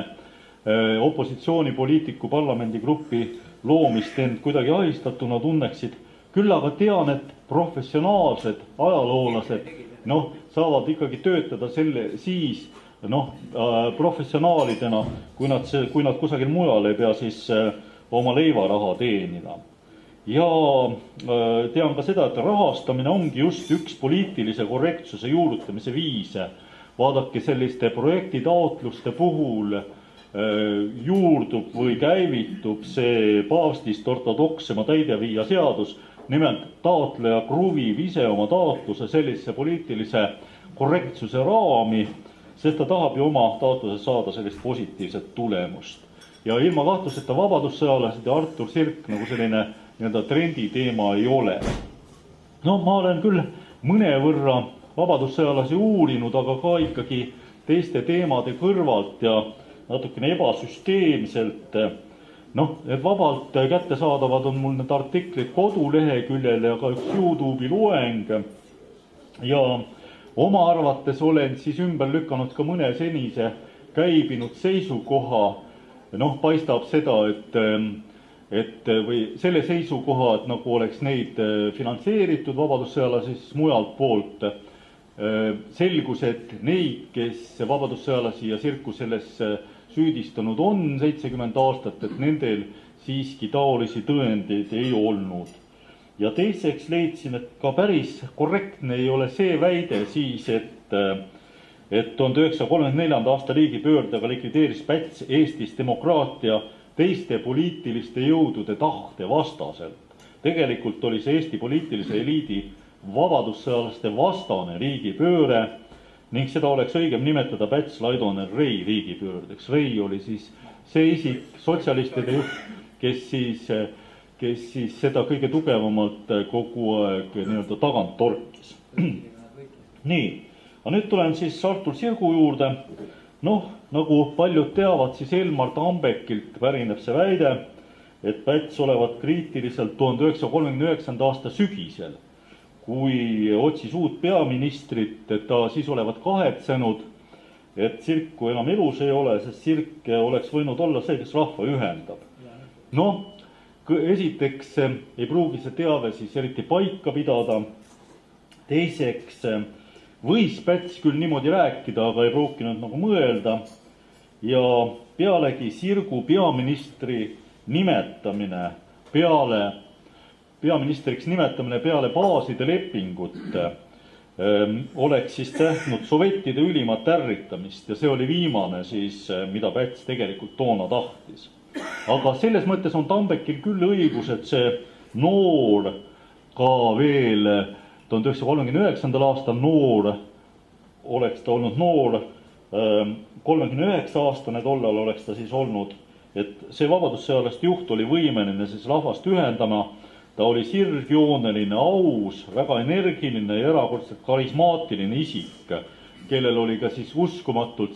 7 opositsioonipoliitiku parlamendigrupi loomist end kuidagi ahistatuna tunneksid. Küll aga tean, et professionaalsed ajaloolased saavad ikkagi töötada siis professionaalidena, kui nad kusagil mujal ei pea siis oma leivaraha teenida. Ja tean ka seda, et rahastamine ongi just üks poliitilise korrektsuse juurutamise viise. Vaadake, selliste projektitaotluste puhul juurdub või käivitub see paavstist ortodoksema täideviija seadus. Nimelt taotleja kruvib ise oma taotluse sellise poliitilise korrektsuse raami, sest ta tahab ju oma taotluse saada sellist positiivset tulemust. Ja ilma kahtluseta vabadussõjalased ja Artur Sirk nagu selline trenditeema ei ole. No ma olen küll mõnevõrra vabadussõjalasi uurinud, aga ka ikkagi teiste teemade kõrvalt ja natukene ebasüsteemselt. Et vabalt kättesaadavad on mul need artiklid koduleheküljel ja ka üks YouTube'i loeng. Ja oma arvates olen siis ümber lükanud ka mõne senise käibinud seisukoha. Paistab seda, või selle seisukoha, et nagu oleks neid finantseeritud vabadussõjalasi siis mujalt poolt. Selgus, et neid, kes vabadussõjalasi ja Sirku selles süüdistanud on 70 aastat, et nendel siiski taolisi tõendeid ei olnud. Ja teiseks leidsin, et ka päris korrektne ei ole see väide siis, et 1934. aasta riigipöördega likvideeris Päts Eestis demokraatia teiste poliitiliste jõudude tahte vastaselt. Tegelikult oli see Eesti poliitilise eliidi vabadussõjalaste vastane riigipööre ning seda oleks õigem nimetada Päts-Laidoner-Rei riigipöördeks. Rei oli siis see isik, sotsialistide juht, kes siis seda kõige tugevamalt kogu aeg tagant torkis. Nii, aga nüüd tulen siis Artur Sirgu juurde. Nagu paljud teavad, siis Elmar Tambekilt pärineb see väide, et Päts olevat kriitiliselt 1939. aasta sügisel, kui otsis uut peaministrit, et ta siis olevat kahetsenud, et Sirku enam elus ei ole, sest Sirk oleks võinud olla see, kes rahva ühendab. Esiteks ei pruugi see teave siis eriti paika pidada. Teiseks võis Päts küll niimoodi rääkida, aga ei pruukinud nagu mõelda. Ja pealegi Sirgu peaministri nimetamine peaministriks nimetamine peale baaside lepingut oleks siis tähtnud sovettide ülimat ärritamist ja see oli viimane siis, mida Päts tegelikult toona tahtis. Aga selles mõttes on Tambekil küll õigus, et see noor ka veel 1939. aastal noor, oleks ta olnud noor, 39-aastane tollal oleks ta siis olnud, et see vabadussõjalast juht oli võimeline siis rahvast ühendama. Ta oli sirgjooneline, aus, väga energiline ja erakordselt karismaatiline isik, kellel oli ka siis uskumatult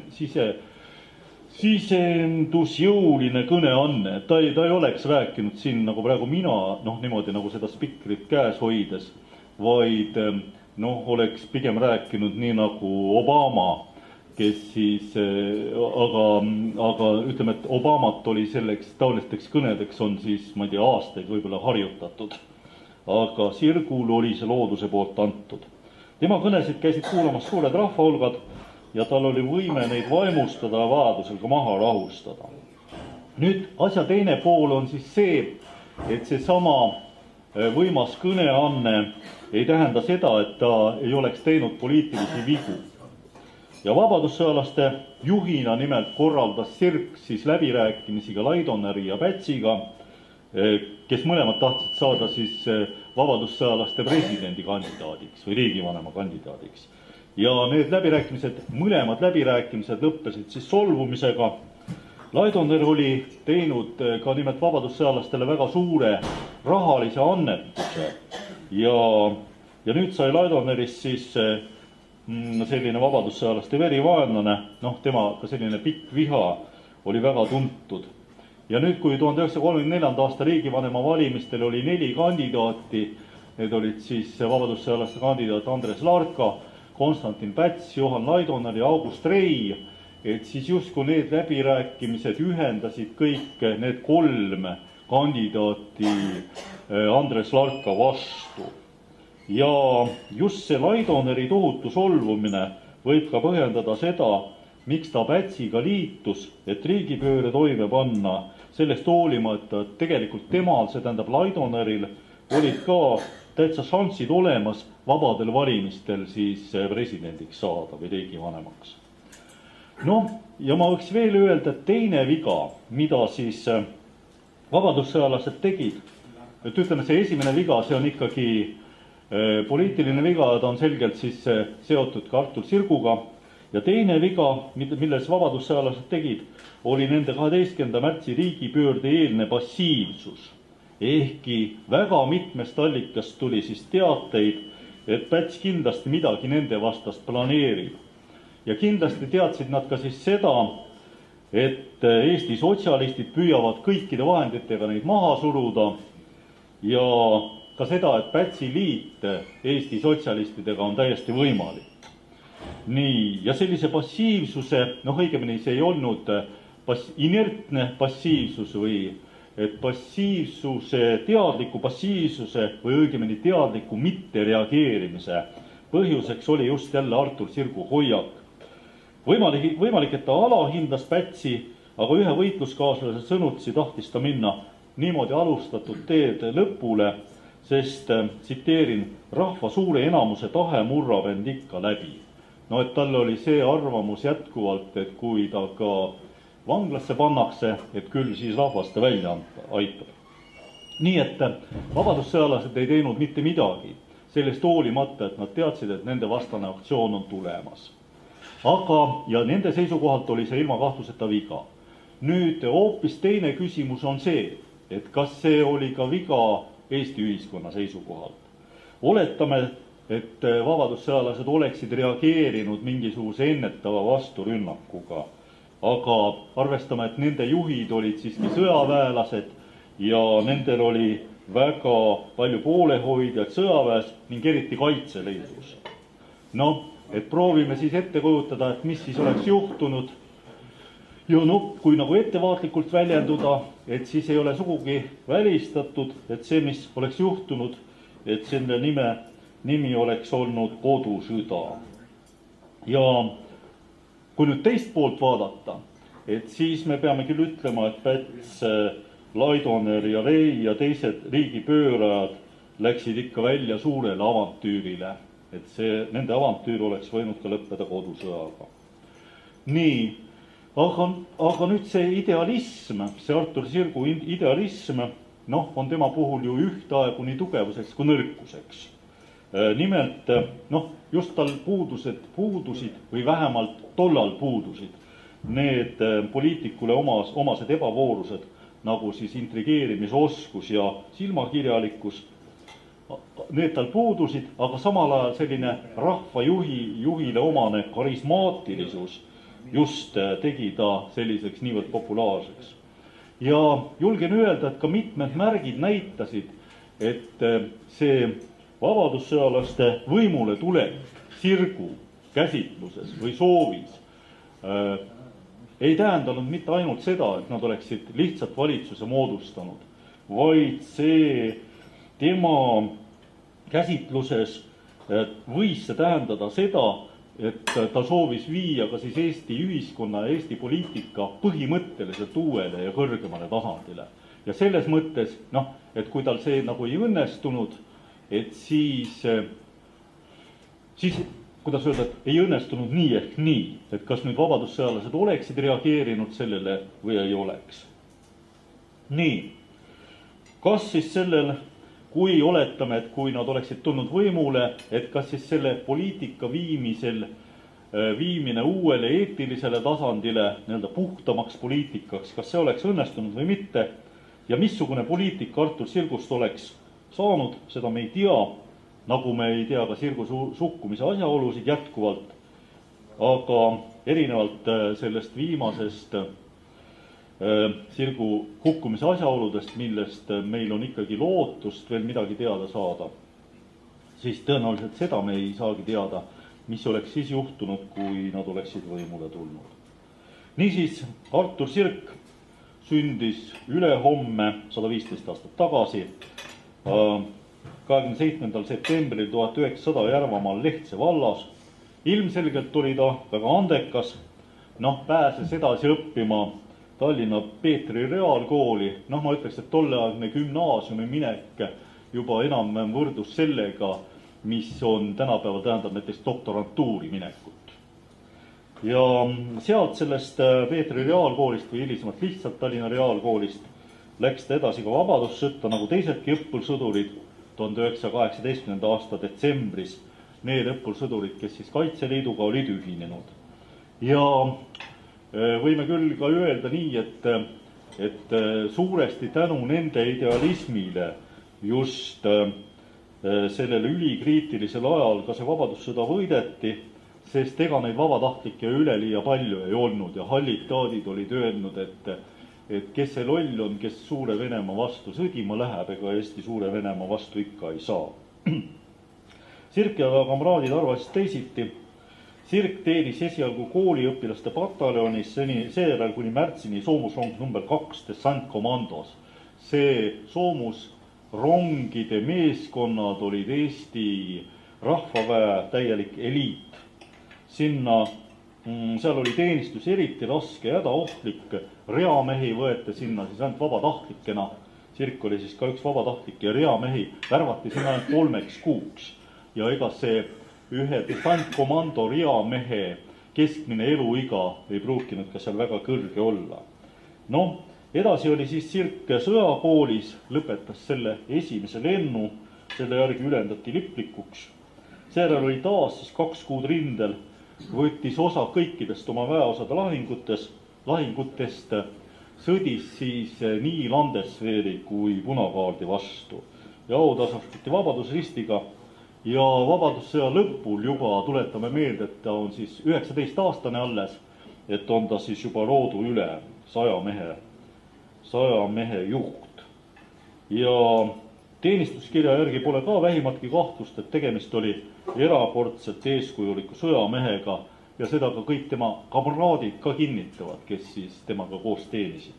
sisendusjõuline kõneanne. Ta ei oleks rääkinud siin nagu praegu mina, niimoodi nagu seda spikrit käes hoides, vaid oleks pigem rääkinud nii nagu Obama, kes siis, aga ütleme, et Obamat oli selleks taolisteks kõnedeks on siis, ma ei tea, aastaid võib-olla harjutatud. Aga Sirgul oli see looduse poolt antud. Tema kõnesid käisid kuulamas suured rahvahulgad, ja tal oli võime neid vaimustada ja vajadusel ka maha rahustada. Nüüd asja teine pool on siis see, et seesama võimas kõneanne ei tähenda seda, et ta ei oleks teinud poliitilisi vigu. Ja vabadussõjalaste juhina nimelt korraldas Sirk siis läbirääkimisi ka Laidoneri ja Pätsiga, kes mõlemad tahtsid saada siis vabadussõjalaste presidendikandidaadiks või riigivanema kandidaadiks. Ja need mõlemad läbirääkimised lõppesid siis solvumisega. Laidoner oli teinud ka nimelt vabadussõjalastele väga suure rahalise annetuse ja nüüd sai Laidonerist siis selline vabadussõjalaste verivaenlane, tema ka selline pikk viha oli väga tuntud. Ja nüüd, kui 1934. aasta riigivanema valimistel oli 4 kandidaati, need olid siis vabadussõjalaste kandidaat Andres Larka, Konstantin Päts, Johan Laidoner ja August Rei, et siis justkui need läbirääkimised ühendasid kõik need 3 kandidaati Andres Larka vastu. Ja just see Laidoneri tohutu solvumine võib ka põhjendada seda, miks ta Pätsiga liitus, et riigipööre toime panna, sellest hoolimata, et tegelikult temal, see tähendab Laidoneril, olid ka täitsa šansid olemas vabadel valimistel siis presidendiks saada või riigivanemaks. Ja ma võiks veel öelda, et teine viga, mida siis vabadussõjalased tegid, et ütleme, see esimene viga, see on ikkagi poliitiline viga, ta on selgelt siis seotud ka Artur Sirguga, ja teine viga, milles vabadussõjalased tegid, oli nende 12. märtsi riigipöörde eelne passiivsus. Ehkki väga mitmest allikast tuli siis teateid, et Päts kindlasti midagi nende vastast planeerib. Ja kindlasti teadsid nad ka siis seda, et Eesti sotsialistid püüavad kõikide vahenditega neid maha suruda ja ka seda, et Pätsi liit Eesti sotsialistidega on täiesti võimalik. Nii, ja sellise passiivsuse, õigemini see ei olnud inertne passiivsus või et teadliku passiivsuse või õigemini teadliku mittereageerimise põhjuseks oli just jälle Artur Sirgu hoiak. Võimalik, et ta alahindas Pätsi, aga ühe võitluskaaslase sõnutsi tahtis ta minna niimoodi alustatud teed lõpule, sest, tsiteerin, rahva suure enamuse tahe murrab end ikka läbi. Et tal oli see arvamus jätkuvalt, et kui ta ka vanglasse pannakse, et küll siis rahvast ta välja aitab. Nii et vabadussõjalased ei teinud mitte midagi, sellest hoolimata, et nad teadsid, et nende vastane aktsioon on tulemas. Aga, ja nende seisukohalt oli see ilma kahtluseta viga. Nüüd hoopis teine küsimus on see, et kas see oli ka viga Eesti ühiskonna seisukohalt. Oletame, et vabadussõjalased oleksid reageerinud mingisuguse ennetava vasturünnakuga, aga arvestame, et nende juhid olid siiski sõjaväelased ja nendel oli väga palju poolehoidjaid sõjaväes ning eriti Kaitseliidus. Et proovime siis ette kujutada, et mis siis oleks juhtunud. Ja kui nagu ettevaatlikult väljenduda, et siis ei ole sugugi välistatud, et see, mis oleks juhtunud, et selle nimi oleks olnud kodusõda. Ja kui nüüd teist poolt vaadata, et siis me peame küll ütlema, et Päts, Laidoner ja Rei ja teised riigipöörajad läksid ikka välja suurele avantüürile, et nende avantüür oleks võinud ka lõppeda kodusõjaga. Nii, aga nüüd see idealism, see Artur Sirgu idealism, on tema puhul ju ühtaegu nii tugevuseks kui nõrkuseks. Nimelt, just tal puudusid või vähemalt tollal puudusid need poliitikule omased ebavoorused, nagu siis intrigeerimisoskus ja silmakirjalikkus. Need tal puudusid, aga samal ajal selline rahvajuhile omane karismaatilisus just tegi ta selliseks niivõrd populaarseks. Ja julgen öelda, et ka mitmed märgid näitasid, et see vabadussõjalaste võimule tulek Sirgu käsitluses või soovis ei tähendanud mitte ainult seda, et nad oleksid lihtsalt valitsuse moodustanud, vaid see tema käsitluses võis see tähendada seda, et ta soovis viia ka siis Eesti ühiskonna ja Eesti poliitika põhimõtteliselt uuele ja kõrgemale tasandile. Ja selles mõttes, et kui tal see nagu ei õnnestunud, et siis kuidas öelda, et ei õnnestunud nii ehk nii, et kas nüüd vabadussõjalased oleksid reageerinud sellele või ei oleks. Nii, kas siis sellel, kui oletame, et kui nad oleksid tulnud võimule, et kas siis selle poliitika viimine uuele eetilisele tasandile, nii-öelda puhtamaks poliitikaks, kas see oleks õnnestunud või mitte, ja missugune poliitika Artur Sirgust oleks saanud, seda me ei tea, nagu me ei tea ka Sirgu sukkumise asjaolusid jätkuvalt, aga erinevalt sellest viimasest Sirgu hukkumise asjaoludest, millest meil on ikkagi lootust veel midagi teada saada, siis tõenäoliselt seda me ei saagi teada, mis oleks siis juhtunud, kui nad oleksid võimule tulnud. Niisiis, Artur Sirk sündis ülehomme 115 aastat tagasi, 27. septembril 1900 Järvamaal Lehtse vallas. Ilmselgelt oli ta väga andekas, pääses edasi õppima Tallinna Peetri Reaalkooli, ma ütleks, et tolleaegne gümnaasiumi minek juba enam võrdus sellega, mis on tänapäeval tähendab näiteks doktorantuuri minekut. Ja sealt sellest Peetri Reaalkoolist või hilisemalt lihtsalt Tallinna Reaalkoolist läks ta edasi ka vabadussõtta, nagu teisedki õppulsõdurid 1918. aasta detsembris, need õppulsõdurid, kes siis Kaitseliiduga olid ühinenud. Ja võime küll ka öelda nii, et suuresti tänu nende idealismile just sellel ülikriitilisel ajal ka see vabadussõda võideti, sest ega neid vabatahtlikke üleliia palju ei olnud ja hallid taadid olid öelnud, et kes see loll on, kes suure Venemaa vastu sõdima läheb, ega Eesti suure Venemaa vastu ikka ei saa. Sirk ja kamraadid arvasid teisiti. Sirk teenis esialgu kooliõpilaste pataljonis, seejärel kuni märtsini soomusrong number 2 dessantkomandos. See soomusrongide meeskonnad olid Eesti rahvaväe täielik eliit. Seal oli teenistus eriti raske ja hädaohtlik, reamehi võeti sinna siis ainult vabatahtlikena. Sirk oli siis ka üks vabatahtlik ja reamehi värvati sinna ainult 3 kuuks. Ja ega see ühe dessantkomando reamehe keskmine eluiga ei pruukinud ka seal väga kõrge olla. Edasi oli siis Sirk sõjakoolis, lõpetas selle esimese lennu, selle järgi ülendati liplikuks. Seejärel oli taas siis 2 kuud rindel, võttis osa kõikidest oma väeosade lahingutest, sõdis siis nii Landesveeri kui Punakaardi vastu ja autasastati Vabadusristiga. Ja vabadussõja lõpul juba tuletame meelde, et ta on siis 19-aastane alles, et on ta siis juba roodu üle 100 mehe juht. Ja teenistuskirja järgi pole ka vähimatki kahtlust, et tegemist oli erakordselt eeskujuliku sõjamehega ja seda ka kõik tema kamraadid ka kinnitavad, kes siis temaga koos teenisid.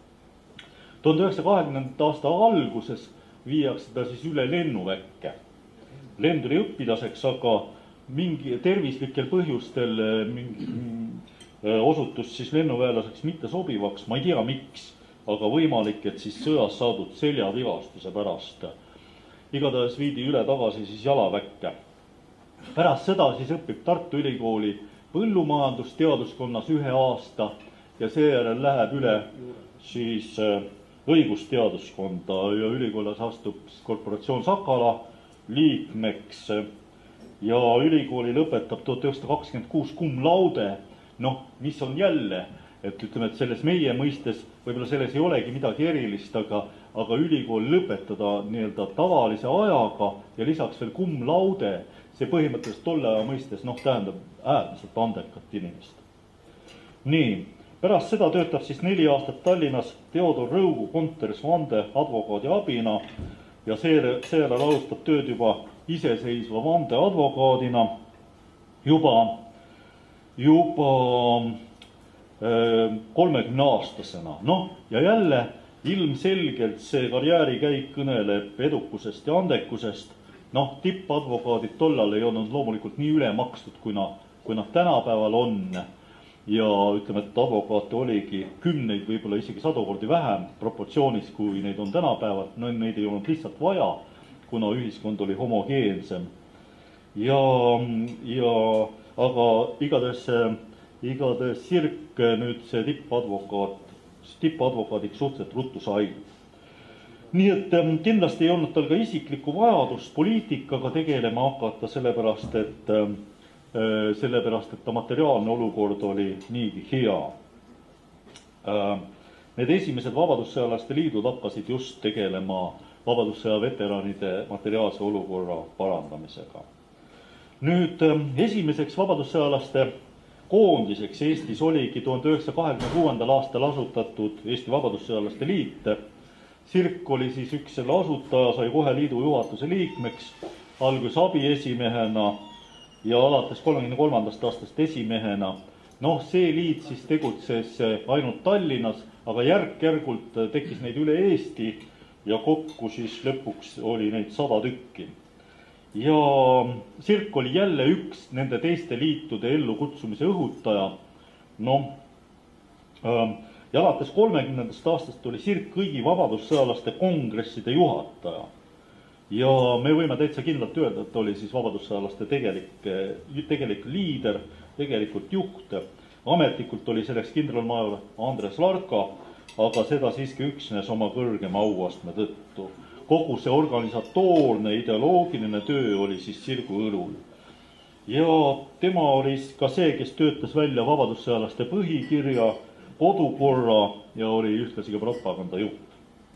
1920. aasta alguses viiakse ta siis üle lennuväkke. Lend oli õpilaseks, aga mingi tervislikel põhjustel osutus siis lennuväelaseks mitte sobivaks, ma ei tea miks, aga võimalik, et siis sõjas saadud seljavigastuse pärast. Igatahes viidi üle tagasi siis jalaväkke. Pärast seda siis õpib Tartu Ülikooli põllumajandusteaduskonnas 1 aasta ja seejärel läheb üle siis õigusteaduskonda ja ülikoolis astub korporatsioon Sakala liikmeks ja ülikooli lõpetab 1926 cum laude, mis on jälle, et ütleme, et selles meie mõistes, võib-olla selles ei olegi midagi erilist, aga ülikool lõpetada nii-öelda tavalise ajaga ja lisaks veel cum laude, see põhimõtteliselt tolle aja mõistes tähendab äärmiselt andekat inimest. Nii, pärast seda töötab siis 4 aastat Tallinnas Theodor Rõugu kontoris vande advokaadi abina ja seejärel alustab tööd juba iseseisva vande advokaadina juba 30-aastasena. Ja jälle ilmselgelt see karjäärikäik kõneleb edukusest ja andekusest. Tippadvokaadid tollal ei olnud loomulikult nii ülemakstud, kui kui nad tänapäeval on. Ja ütleme, et advokaate oligi kümneid, võib-olla isegi 100 kordi vähem proportsioonis, kui neid on tänapäeval. No neid ei olnud lihtsalt vaja, kuna ühiskond oli homogeensem. Aga igatahes Sirk nüüd see tippadvokaadiks suhteliselt ruttu sai. Nii et kindlasti ei olnud tal ka isiklikku vajadust poliitikaga tegelema hakata, sellepärast et ta materiaalne olukord oli niigi hea. Need esimesed vabadussõjalaste liidud hakkasid just tegelema vabadussõja veteranide materiaalse olukorra parandamisega. Nüüd esimeseks vabadussõjalaste koondiseks Eestis oligi 1926. aastal asutatud Eesti Vabadussõjalaste Liit. Sirk oli siis üks selle asutaja, sai kohe liidu juhatuse liikmeks, alguses abiesimehena ja alates 1933. aastast esimehena. See liit siis tegutses ainult Tallinnas, aga järk-järgult tekkis neid üle Eesti ja kokku siis lõpuks oli neid 100 tükki. Ja Sirk oli jälle üks nende teiste liitude ellukutsumise õhutaja. Ja alates 30. aastast oli Sirk kõigi vabadussõjalaste kongresside juhataja. Ja me võime täitsa kindlalt öelda, et oli siis vabadussõjalaste tegelik liider, tegelikult juht. Ametlikult oli selleks kindralmajor Andres Larka, aga seda siiski üksnes oma kõrgema auastme tõttu. Kogu see organisatoorne, ideoloogiline töö oli siis Sirgu õlul. Ja tema oli ka see, kes töötas välja vabadussõjalaste põhikirja, kodukorra ja oli ühtlasi ka propagandajuht.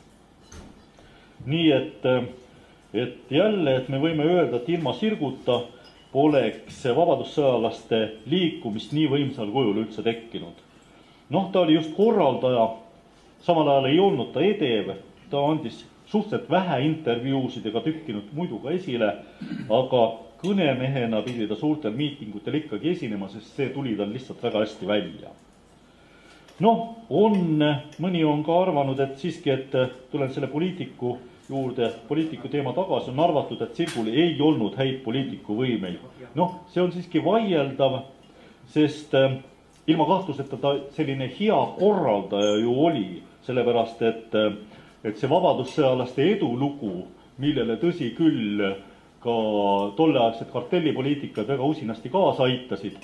Nii et jälle, et me võime öelda, et ilma Sirguta poleks vabadussõjalaste liikumist nii võimsal kujul üldse tekkinud. Ta oli just korraldaja, samal ajal ei olnud ta edev, ta andis suhteliselt vähe intervjuusid ega tükkinud muidu ka esile, aga kõnemehena pidi ta suurtel miitingutel ikkagi esinema, sest see tuli tal lihtsalt väga hästi välja. Mõni on ka arvanud, et siiski, et tulen selle poliitiku juurde, poliitiku teema tagasi, on arvatud, et Sirgul ei olnud häid poliitikuvõimeid. See on siiski vaieldav, sest ilma kahtluseta ta selline hea korraldaja ju oli, sellepärast et see vabadussõjalaste edulugu, millele tõsi küll ka tolleaegsed kartellipoliitikad väga usinasti kaasa aitasid,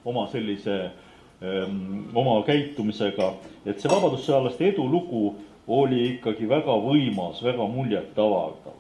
oma käitumisega, et see vabadussõjalaste edulugu oli ikkagi väga võimas, väga muljet avaldav.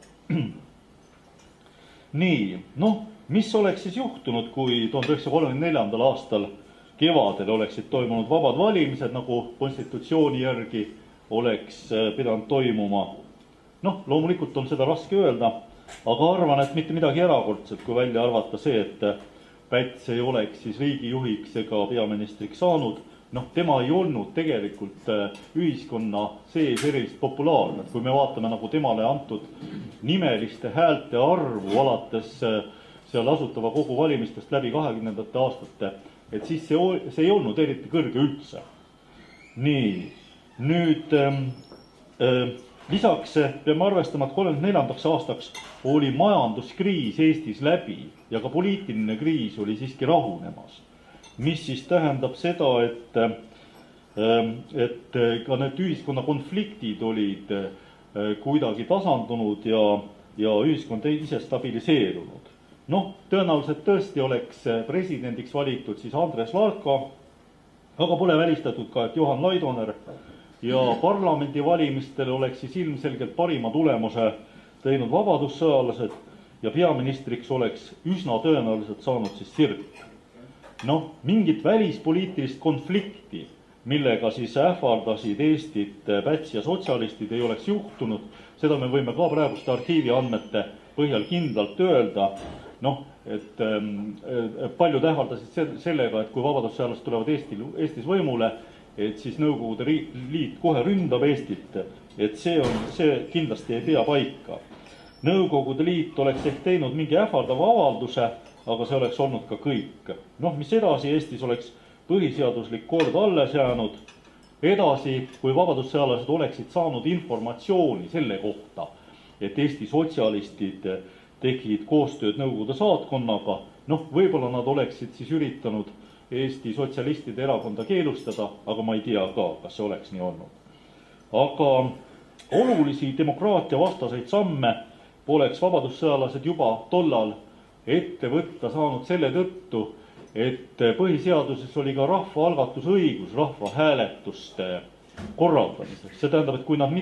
Nii, mis oleks siis juhtunud, kui 1934. aastal kevadel oleksid toimunud vabad valimised, nagu konstitutsiooni järgi oleks pidanud toimuma. Loomulikult on seda raske öelda, aga arvan, et mitte midagi erakordselt, kui välja arvata see, et Päts ei oleks siis riigijuhiks ega peaministriks saanud. Tema ei olnud tegelikult ühiskonna sees erilist populaarne. Kui me vaatame nagu temale antud nimeliste häälte arvu alates seal Asutava Kogu valimistest läbi 20. aastate, et siis see ei olnud eriti kõrge üldse. Nii. Nüüd lisaks peame arvestama, et 1934. aastaks oli majanduskriis Eestis läbi ja ka poliitiline kriis oli siiski rahunemas. Mis siis tähendab seda, et ka need ühiskonna konfliktid olid kuidagi tasandunud ja ühiskond ise stabiliseerunud. Tõenäoliselt tõesti oleks presidendiks valitud siis Andres Larka, aga pole välistatud ka, et Johan Laidoner ja parlamendivalimistel oleks siis ilmselgelt parima tulemuse teinud vabadussõjalased ja peaministriks oleks üsna tõenäoliselt saanud siis Sirk. Mingit välispoliitilist konflikti, millega siis ähvardasid Eestit Päts ja sotsialistid, ei oleks juhtunud. Seda me võime ka praeguste arhiivi andmete põhjal kindlalt öelda. Et paljud ähvardasid sellega, et kui vabadussõjalased tulevad Eestis võimule, et siis Nõukogude Liit kohe ründab Eestit, et see kindlasti ei pea paika. Nõukogude Liit oleks ehk teinud mingi ähvardava avalduse, aga see oleks olnud ka kõik. Mis edasi, Eestis oleks põhiseaduslik kord alles jäänud. Edasi, kui vabadussõjalased oleksid saanud informatsiooni selle kohta, et Eesti sotsialistid tegid koostööd Nõukogude saatkonnaga, Noh, võib-olla nad oleksid siis üritanud Eesti Sotsialistide Erakonda keelustada, aga ma ei tea ka, kas see oleks nii olnud. Aga olulisi demokraatia vastaseid samme poleks vabadussõjalased juba tollal ette võtta saanud selle tõttu, et põhiseaduses oli ka rahvaalgatusõigus rahvahääletuste korraldamiseks. See tähendab, et kui nad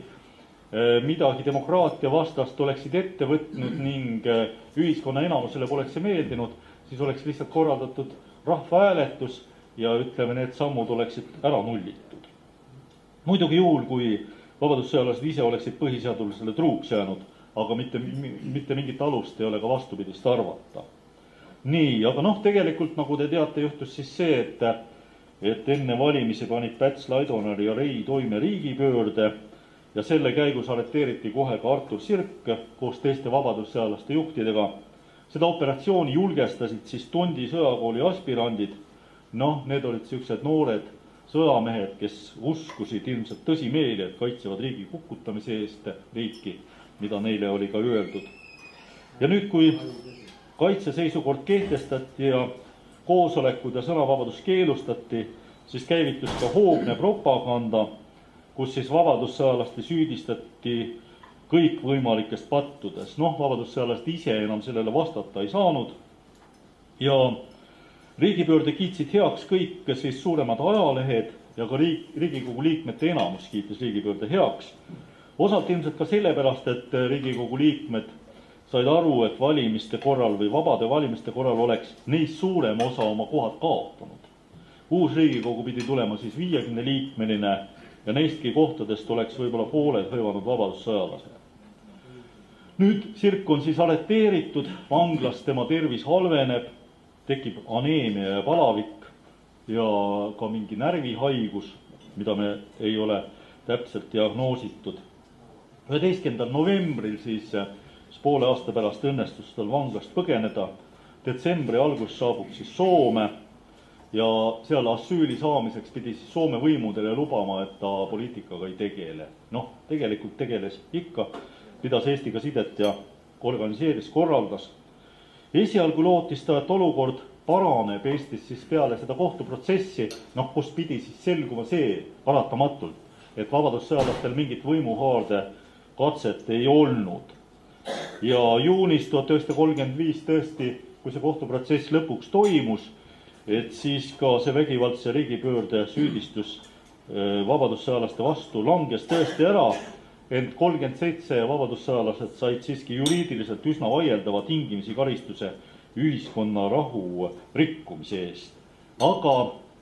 midagi demokraatia vastast oleksid ette võtnud ning ühiskonna enamusele poleks see meeldinud, siis oleks lihtsalt korraldatud rahvahääletus ja ütleme, need sammud oleksid ära nullitud. Muidugi juhul, kui vabadussõjalased ise oleksid põhiseadusele truuks jäänud, aga mitte mingit alust ei ole ka vastupidist arvata. Nii, aga noh, tegelikult nagu te teate, juhtus siis see, et enne valimisi panid Päts, Laidoner ja Rei toime riigipöörde ja selle käigus arreteeriti kohe ka Artur Sirk koos teiste vabadussõjalaste juhtidega. Seda operatsiooni julgestasid siis Tondi sõjakooli aspirandid. Noh, need olid sellised noored sõjamehed, kes uskusid ilmselt tõsimeeli, et kaitsevad riigi kukutamise eest riiki, mida neile oli ka öeldud. Ja nüüd, kui kaitseseisukord kehtestati ja koosolekud ja sõnavabadus keelustati, siis käivitus ka hoogne propaganda, kus siis vabadussõjalaste süüdistati kõikvõimalikest pattudes. Noh, vabadussõjalased ise enam sellele vastata ei saanud ja riigipöörde kiitsid heaks kõik siis suuremad ajalehed ja ka Riigikogu liikmete enamus kiitis riigipöörde heaks. Osalt ilmselt ka sellepärast, et Riigikogu liikmed said aru, et valimiste korral või vabade valimiste korral oleks neist suurem osa oma kohad kaotanud. Uus Riigikogu pidi tulema siis 50-liikmeline ja neistki kohtadest oleks võib-olla pooled hõivanud vabadussõjalased. Nüüd Sirk on siis arreteeritud, vanglas tema tervis halveneb, tekib aneemia ja palavik ja ka mingi närvihaigus, mida me ei ole täpselt diagnoositud. 11. novembril siis poole aasta pärast õnnestus tal vanglast põgeneda. Detsembri algus saabub siis Soome ja seal asüüli saamiseks pidi siis Soome võimudele lubama, et ta poliitikaga ei tegele. Noh, tegelikult tegeles ikka, pidas Eestiga sidet ja organiseeris, korraldas. Esialgu lootis ta, et olukord paraneb Eestis siis peale seda kohtuprotsessi, noh, kus pidi siis selguma see paratamatult, et vabadussõjalastel mingit võimuhaarde katset ei olnud. Ja juunis 1935 tõesti, kui see kohtuprotsess lõpuks toimus, et siis ka see vägivaldse riigipöörde süüdistus vabadussõjalaste vastu langes tõesti ära, ent 37 vabadussõjalased said siiski juriidiliselt üsna vaieldava tingimisi karistuse ühiskonna rahu rikkumise eest. Aga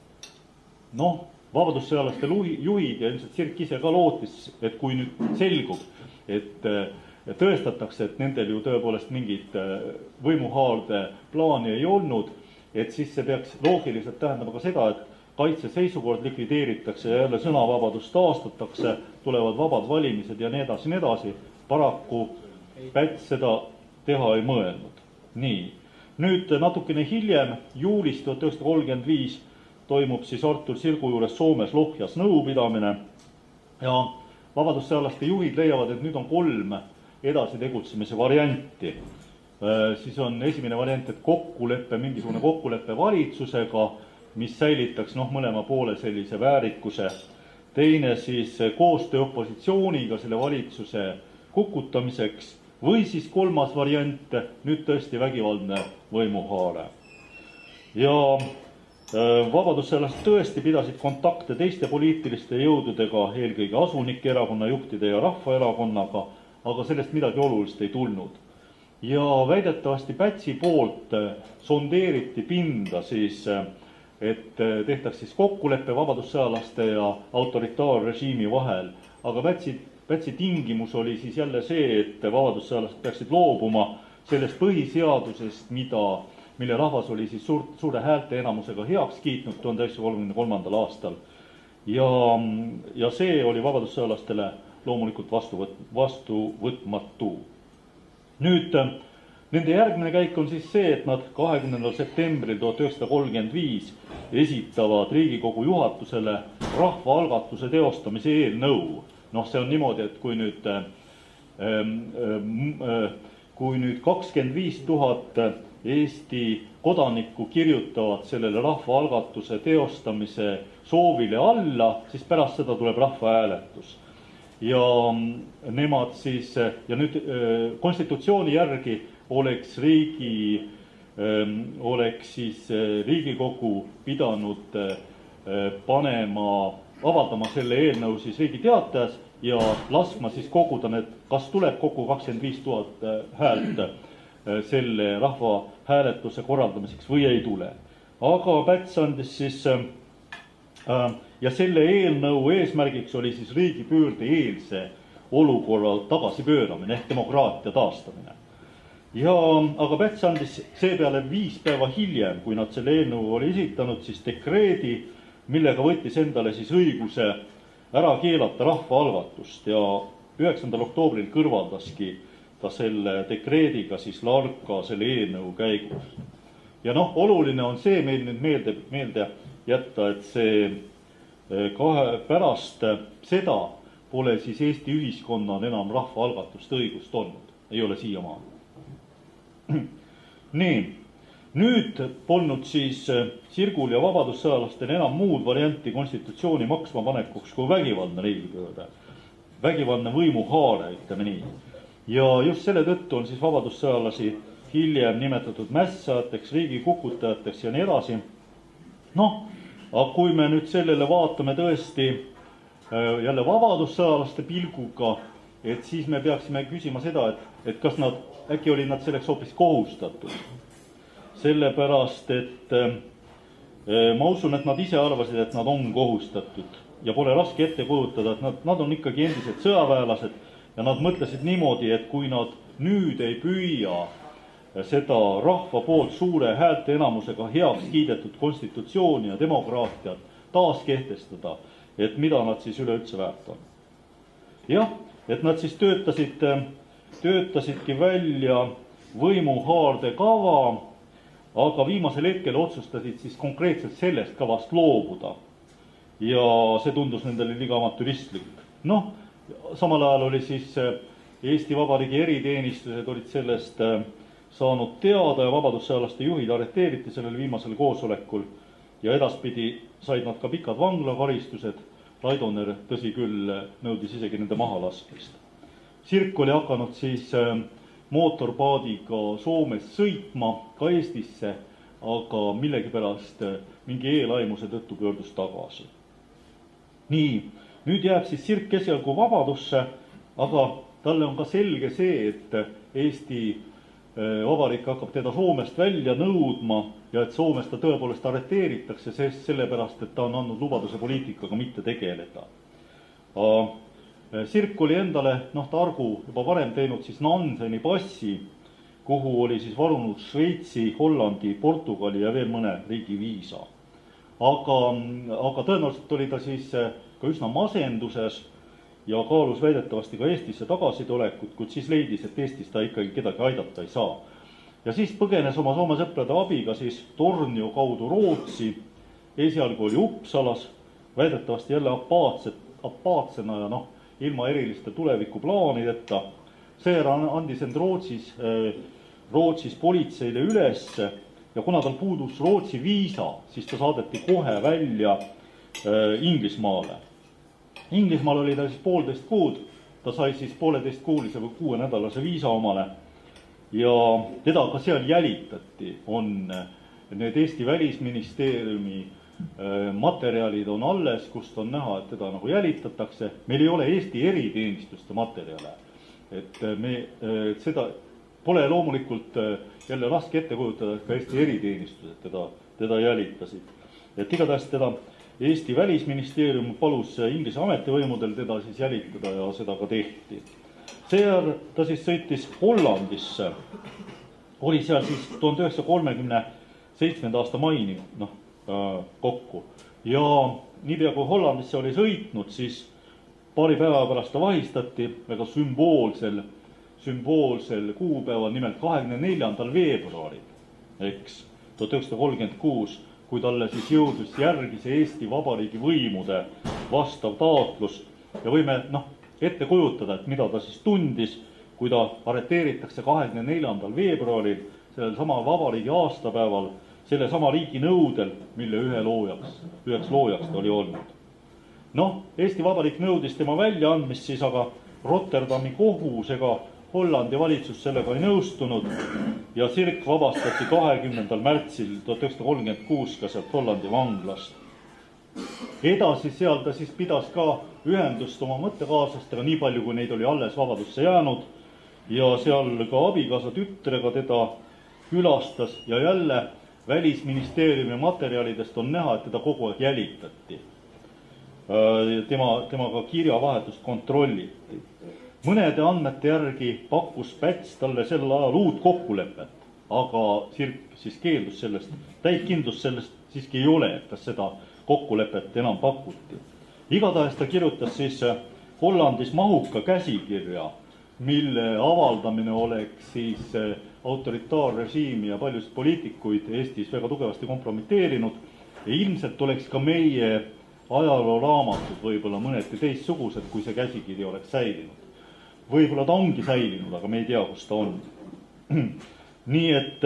noh, vabadussõjalaste juhid ja ilmselt Sirk ise ka lootis, et kui nüüd selgub, et tõestatakse, et nendel ju tõepoolest mingit võimuhaarde plaani ei olnud, et siis see peaks loogiliselt tähendama ka seda, et kaitseseisukord likvideeritakse ja jälle sõnavabadust taastatakse, tulevad vabad valimised ja nii edasi, nii edasi. Paraku Päts seda teha ei mõelnud. Nii. Nüüd natukene hiljem, juulis 1935, toimub siis Artur Sirgu juures Soomes Lohjas nõupidamine ja vabadussõjalaste juhid leiavad, et nüüd on 3 edasi tegutsemise varianti. Siis on esimene variant, et mingisugune kokkulepe valitsusega, mis säilitaks mõlema poole sellise väärikuse. Teine siis koostöö opositsiooniga selle valitsuse kukutamiseks või siis 3. variant, nüüd tõesti vägivaldne võimuhaare. Ja vabadussõjalased tõesti pidasid kontakte teiste poliitiliste jõududega, eelkõige Asunike erakonna juhtide ja Rahvaerakonnaga, aga sellest midagi olulist ei tulnud. Ja väidetavasti Pätsi poolt sondeeriti pinda siis, et tehtaks siis kokkuleppe vabadussõjalaste ja autoritaarrežiimi vahel. Aga Pätsi tingimus oli siis jälle see, et vabadussõjalased peaksid loobuma sellest põhiseadusest, mille rahvas oli siis suure häälte enamusega heaks kiitnud 1933. aastal. Ja see oli vabadussõjalastele loomulikult vastuvõtmatu. Nüüd, nende järgmine käik on siis see, et nad 20. septembril 1935 esitavad Riigikogu juhatusele rahvaalgatuse teostamise eelnõu. Noh, see on niimoodi, et kui nüüd 25 000 Eesti kodanikku kirjutavad sellele rahvaalgatuse teostamise soovile alla, siis pärast seda tuleb rahvahääletus. Ja nemad siis, ja nüüd konstitutsiooni järgi oleks Riigikogu pidanud avaldama selle eelnõu siis Riigi Teatajas ja laskma siis koguda need, kas tuleb kokku 25 000 häält selle rahvahääletuse korraldamiseks või ei tule. Aga Päts andis siis, ja selle eelnõu eesmärgiks oli siis riigipöörde eelse olukorra tagasipööramine ehk demokraatia taastamine. Aga Päts andis seepeale 5 päeva hiljem, kui nad selle eelnõu oli esitanud, siis dekreedi, millega võttis endale siis õiguse ära keelata rahvaalgatust ja 9. oktoobril kõrvaldaski ta selle dekreediga siis Larka selle eelnõu käigus. Ja oluline on see meil nüüd meelde jätta, et see pärast seda pole siis Eesti ühiskonnal enam rahvaalgatust õigust olnud, ei ole siiamaani. Nii, nüüd polnud siis sirgul ja vabadussõjalastel enam muud varianti konstitutsiooni maksma panekuks kui vägivaldne riigipööre. Vägivaldne võimuhaare, ütleme nii. Ja just selle tõttu on siis vabadussõjalasi hiljem nimetatud mässajateks, riigikukutajateks ja nii edasi. Aga kui me nüüd sellele vaatame tõesti jälle vabadussõjalaste pilguga, et siis me peaksime küsima seda, et kas äkki olid nad selleks hoopis kohustatud. Sellepärast, et ma usun, et nad ise arvasid, et nad on kohustatud ja pole raske ette kujutada, et nad on ikkagi endised sõjaväelased ja nad mõtlesid niimoodi, et kui nad nüüd ei püüa seda rahva poolt suure häälte enamusega heaks kiidetud konstitutsiooni ja demokraatiat taas kehtestada, et mida nad siis üleüldse väärt on. Jah, et nad siis töötasidki välja võimuhaarde kava, aga viimasel hetkel otsustasid siis konkreetselt sellest kavast loobuda. Ja see tundus nendele liiga amatüristlik. Samal ajal oli siis Eesti Vabariigi eriteenistused olid sellest saanud teada ja vabadussõjalaste juhid arreteeriti sellel viimasel koosolekul ja edaspidi said nad ka pikad vanglakaristused. Laidoner, tõsi küll, nõudis isegi nende mahalaskmist. Sirk oli hakanud siis mootorpaadiga Soomes sõitma ka Eestisse, aga millegipärast mingi eelaimuse tõttu pöördus tagasi. Nii, nüüd jääb siis Sirk esialgu vabadusse, aga talle on ka selge see, et Eesti Vabariik hakkab teda Soomest välja nõudma ja et Soomes ta tõepoolest arreteeritakse, sest sellepärast, et ta on andnud lubaduse poliitikaga mitte tegeleda. Sirk oli endale, targu juba varem teinud siis Nanseni passi, kuhu oli siis varunud Šveitsi, Hollandi, Portugali ja veel mõne riigi viisa. Aga tõenäoliselt oli ta siis ka üsna masenduses ja kaalus väidetavasti ka Eestisse tagasitulekut, kuid siis leidis, et Eestis ta ikkagi kedagi aidata ei saa. Ja siis põgenes oma Soome sõprade abiga siis Tornio kaudu Rootsi, esialgu oli Uppsalas, väidetavasti jälle apaatsena ja ilma eriliste tulevikuplaanideta. Seejärel andis end Rootsis politseile üles ja kuna tal puudus Rootsi viisa, siis ta saadeti kohe välja Inglismaale. Inglismaal oli ta siis 1,5 kuud, ta sai siis 1,5-kuulise või 6-nädalase viisa omale ja teda ka seal jälitati. Need Eesti Välisministeeriumi materjalid on alles, kust on näha, et teda nagu jälitatakse. Meil ei ole Eesti eriteenistuste materjale. Et seda pole loomulikult jälle raske ette kujutada, et ka Eesti eriteenistused teda jälitasid. Et igatahes teda Eesti Välisministeerium palus Inglise ametivõimudel teda siis jälitada ja seda ka tehti. Seejärel ta siis sõitis Hollandisse, oli seal siis 1937. aasta maini kokku. Ja niipea kui Hollandisse oli sõitnud, siis paari päeva pärast ta vahistati väga sümboolsel kuupäeval, nimelt 24. veebruaril, 1936, kui talle siis jõudis järgis Eesti Vabariigi võimude vastav taotlus ja võime ette kujutada, et mida ta siis tundis, kui ta arreteeritakse 24. veebruaril sellel sama vabariigi aastapäeval, selle sama riigi nõudel, mille üheks loojaks ta oli olnud. Noh, Eesti Vabariik nõudis tema väljaandmist siis, aga Rotterdami kohus ega Hollandi valitsus sellega ei nõustunud ja Sirk vabastati 20. märtsil 1936 ka sealt Hollandi vanglast. Edasi seal ta siis pidas ka ühendust oma mõttekaaslastega, nii palju kui neid oli alles vabadusse jäänud ja seal ka abikaasa tütrega teda külastas ja jälle Välisministeeriumi materjalidest on näha, et teda kogu aeg jälitati. Temaga kirjavahetust kontrolliti. Mõnede andmete järgi pakkus Päts talle sel ajal uut kokkulepet, aga Sirk siis keeldus sellest, täitkindlust sellest siiski ei ole, et kas seda kokkulepet enam pakuti. Igatahes ta kirjutas siis Hollandis mahuka käsikirja, mille avaldamine oleks siis autoritaarrežiimi ja paljusid poliitikuid Eestis väga tugevasti kompromiteerinud ja ilmselt oleks ka meie ajalooraamatud võib-olla mõneti teistsugused, kui see käsikiri oleks säilinud. Võib-olla ta ongi säilinud, aga me ei tea, kus ta on. Nii et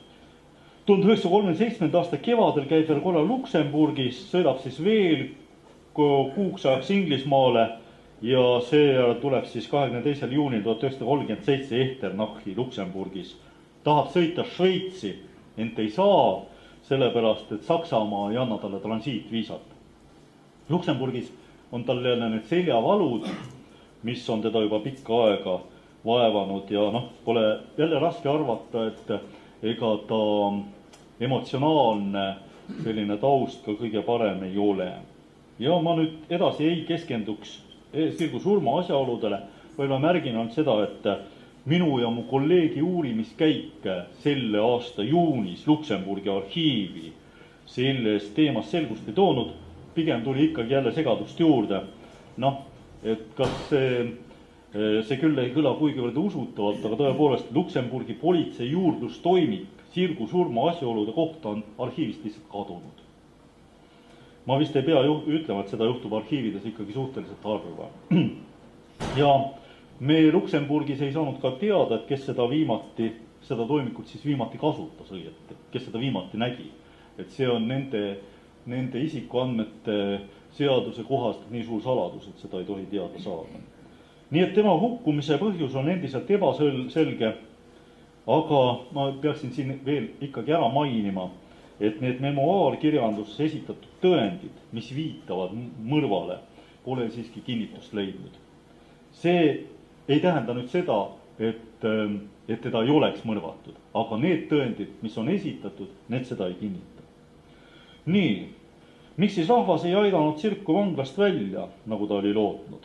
1937. aasta kevadel käib veel korra Luksemburgis, sõidab siis veel kuuks ajaks Inglismaale ja see tuleb siis 22. juunil 1937 Ehternachi Luksemburgis. Tahab sõita Šveitsi, ent ei saa, sellepärast, et Saksamaa ei anna talle transiitviisat. Luksemburgis on tal jälle need seljavalud, mis on teda juba pikka aega vaevanud ja pole jälle raske arvata, et ega ta emotsionaalne selline taust ka kõige parem ei ole. Ja ma nüüd edasi ei keskenduks Sirgu surma asjaoludele, vaid ma märgin ainult seda, et minu ja mu kolleegi uurimiskäik selle aasta juunis Luksemburgi arhiivi selles teemas selgust ei toonud, pigem tuli ikkagi jälle segadust juurde. Et kas see küll ei kõla kuigivõrd usutavalt, aga tõepoolest Luksemburgi politsei juurdlustoimik Sirgu surma asjaolude kohta on arhiivist lihtsalt kadunud. Ma vist ei pea ütlema, et seda juhtub arhiivides ikkagi suhteliselt harva. Ja me Luksemburgis ei saanud ka teada, et kes seda toimikut siis viimati kasutas õieti, kes seda viimati nägi. Et see on nende isikuandmete seaduse kohast nii suur saladus, et seda ei tohi teada saada. Nii et tema hukkumise põhjus on endiselt ebaselge, aga ma peaksin siin veel ikkagi ära mainima, et need memuaarkirjanduses esitatud tõendid, mis viitavad mõrvale, pole siiski kinnitust leidnud. See ei tähenda nüüd seda, et teda ei oleks mõrvatud, aga need tõendid, mis on esitatud, need seda ei kinnita. Nii, miks siis rahvas ei aidanud Sirku vanglast välja, nagu ta oli lootnud?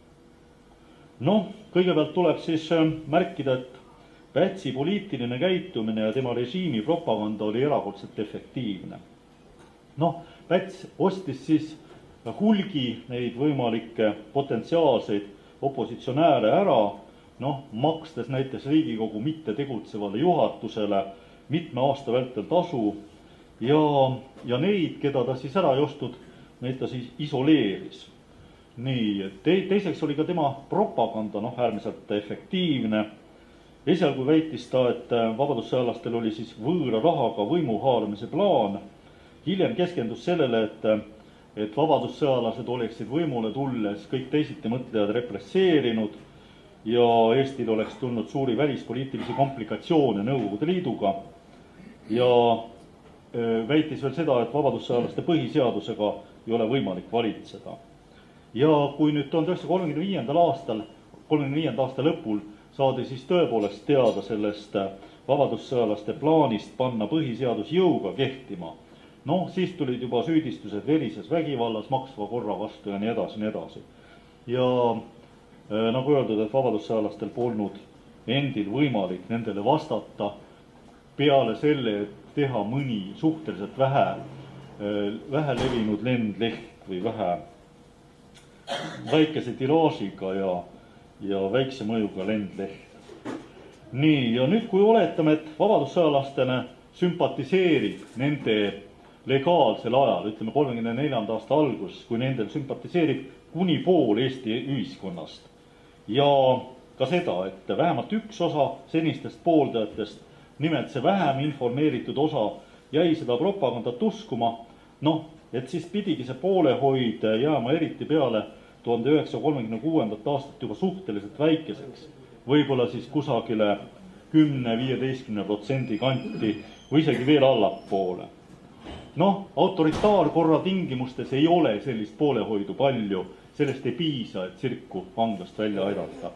Kõigepealt tuleb siis märkida, et Pätsi poliitiline käitumine ja tema režiimi propaganda oli erakordselt efektiivne. Päts ostis siis hulgi neid võimalikke potentsiaalseid opositsionääre ära, makstes näiteks Riigikogu mitte tegutsevale juhatusele mitme aasta vältel tasu ja neid, keda ta siis ära ei ostnud, neid ta siis isoleeris. Nii, teiseks oli ka tema propaganda äärmiselt efektiivne. Esialgu väitis ta, et vabadussõjalastel oli siis võõra rahaga võimu haaramise plaan. Hiljem keskendus sellele, et vabadussõjalased oleksid võimule tulles kõik teisiti mõtlejad represseerinud ja Eestil oleks tulnud suuri välispoliitilisi komplikatsioone Nõukogude Liiduga. Ja väitis veel seda, et vabadussõjalaste põhiseadusega ei ole võimalik valitseda. Ja kui nüüd 1935. aasta lõpul saadi siis tõepoolest teada sellest vabadussõjalaste plaanist panna põhiseadus jõuga kehtima. Siis tulid juba süüdistused velises vägivallas, maksva korra vastu ja nii edasi. Ja nagu öeldud, et vabadussõjalastel polnud endil võimalik nendele vastata peale selle, et teha mõni suhteliselt vähe levinud lendleht või väikese tiraažiga ja väikse mõjuga lendleht. Nii, ja nüüd kui oletame, et vabadussõjalastele sümpatiseerib nende legaalsel ajal, ütleme 34. aasta alguses, kui nendel sümpatiseerib kuni pool Eesti ühiskonnast. Ja ka seda, et vähemalt üks osa senistest pooldajatest nimelt see vähem informeeritud osa jäi seda propagandat uskuma, et siis pidigi see poolehoid jääma eriti peale 1936. aastat juba suhteliselt väikeseks, võib-olla siis kusagile 10-15% kanti või isegi veel allapoole. Autoritaarkorra tingimustes ei ole sellist poolehoidu palju, sellest ei piisa, et tsirku vanglast välja aidata.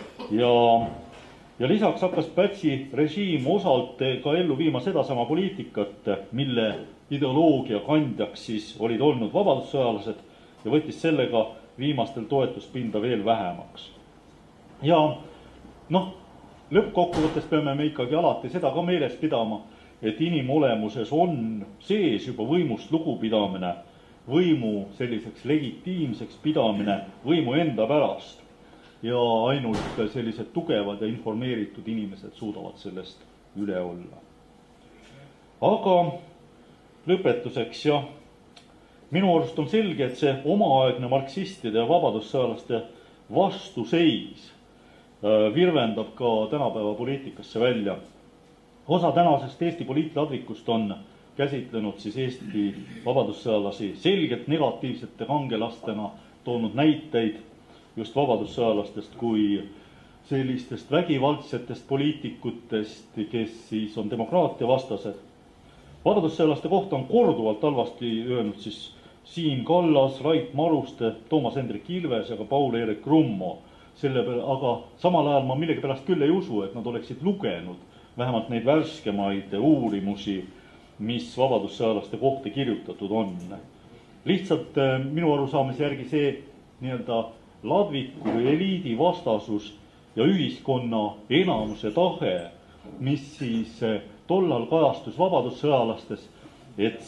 Ja lisaks hakkas Pätsi režiim osalt ka ellu viima sedasama poliitikat, mille ideoloogia kandjaks siis olid olnud vabadussõjalased ja võttis sellega viimastel toetuspinda veel vähemaks. Ja lõppkokkuvõttes peame me ikkagi alati seda ka meeles pidama, et inimolemuses on sees juba võimust lugupidamine, võimu selliseks legitiimseks pidamine võimu enda pärast ja ainult sellised tugevad ja informeeritud inimesed suudavad sellest üle olla. Aga lõpetuseks minu arust on selge, et see omaaegne marksistide ja vabadussõjalaste vastuseis virvendab ka tänapäeva poliitikasse välja. Osa tänasest Eesti poliitladvikust on käsitlenud siis Eesti vabadussõjalasi selgelt negatiivsete kangelastena, toonud näiteid just vabadussõjalastest kui sellistest vägivaldsetest poliitikutest, kes siis on demokraatia vastased. Vabadussõjalaste kohta on korduvalt halvasti öelnud siis Siim Kallas, Rait Maruste, Toomas Hendrik Ilves ja ka Paul-Eerik Rummo. Aga samal ajal ma millegipärast küll ei usu, et nad oleksid lugenud vähemalt neid värskemaid uurimusi, mis vabadussõjalaste kohta kirjutatud on. Lihtsalt minu arusaamise järgi see nii-öelda ladviku või eliidi vastasus ja ühiskonna enamuse tahe, mis siis tollal kajastus vabadussõjalastes, et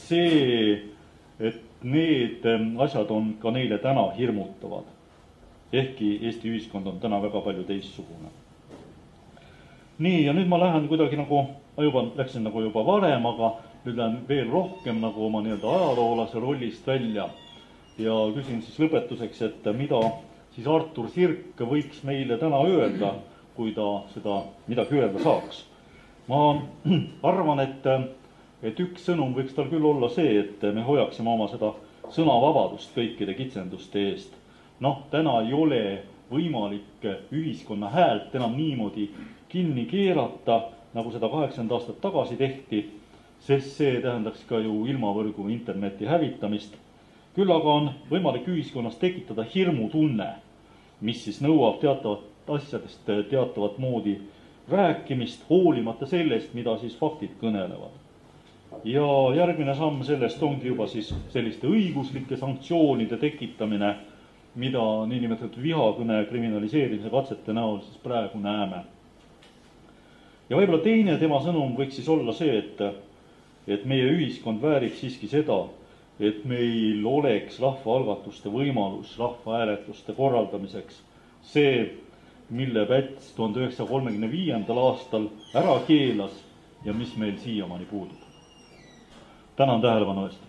need asjad on ka neile täna hirmutavad. Ehkki Eesti ühiskond on täna väga palju teistsugune. Nii, ja nüüd ma lähen kuidagi läksin juba varem, aga nüüd lähen veel rohkem nagu oma nii-öelda ajaloolase rollist välja ja küsin siis lõpetuseks, et mida siis Artur Sirk võiks meile täna öelda, kui ta seda midagi öelda saaks. Ma arvan, et üks sõnum võiks tal küll olla see, et me hoiaksime oma seda sõnavabadust kõikide kitsenduste eest. Täna ei ole võimalik ühiskonna häält enam niimoodi kinni keerata, nagu seda 80 aastat tagasi tehti, sest see tähendaks ka ju ilmavõrgu interneti hävitamist. Küll aga on võimalik ühiskonnas tekitada hirmutunne, mis siis nõuab teatavat asjadest teatavat moodi rääkimist, hoolimata sellest, mida siis faktid kõnelevad. Ja järgmine samm sellest ongi juba siis selliste õiguslike sanktsioonide tekitamine, mida niinimetatud vihakõne kriminaliseerimise katsete näol siis praegu näeme. Ja võib-olla teine tema sõnum võiks siis olla see, et meie ühiskond väärib siiski seda, et meil oleks rahvaalgatuste võimalus rahvahääletuste korraldamiseks. See, mille Päts 1935. aastal ära keelas ja mis meil siiamaani puudub. Tänan tähelepanu eest.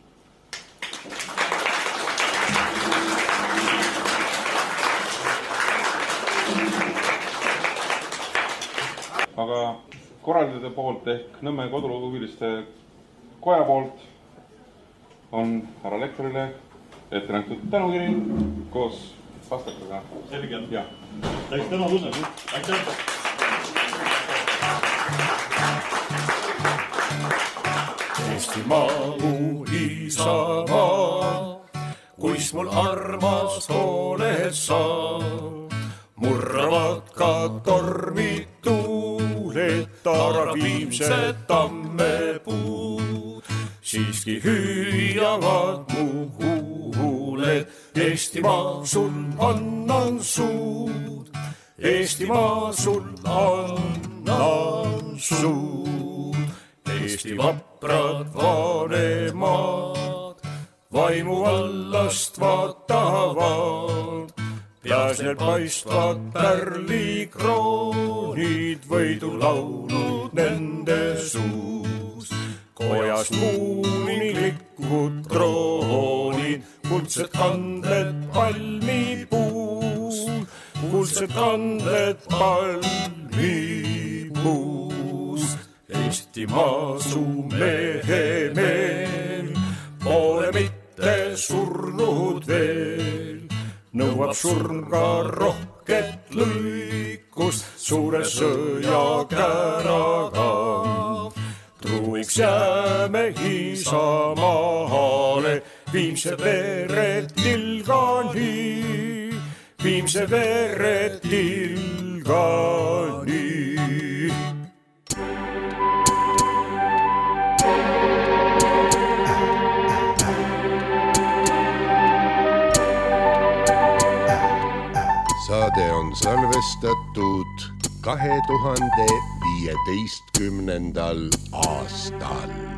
Aga korraldajate poolt ehk Nõmme koduluguhuviliste koja poolt on härra lektorile ette nähtud tänukiri koos vastakaga. Selge. Ja. Täis täna tunne. Aitäh. Eestimaa mu isamaa, kuis mul armas oled sa, murravad ka tormid tuuled, taara viimsed tammepuud, siiski hüüavad mu huuled. Eestimaa sul annan suud, Eestimaa sul annan suud. Eesti vaprad vanemad vaimu vallast vaatavad, peas neil paistvad pärlikroonid, võidulaulud nende suus. Kojas kuninglikud kroonid, kuldsed kandled palmipuus, kuldsed kandled palmipuus. rääkima su mehe meel, pole mitte surnud veel. Nõuab surm ka rohket lõikust suure sõja käraga. Truiks jääme Isamaale, viimse vered tilgani, viimse vered tilgani. Saade on salvestatud 2015. aastal.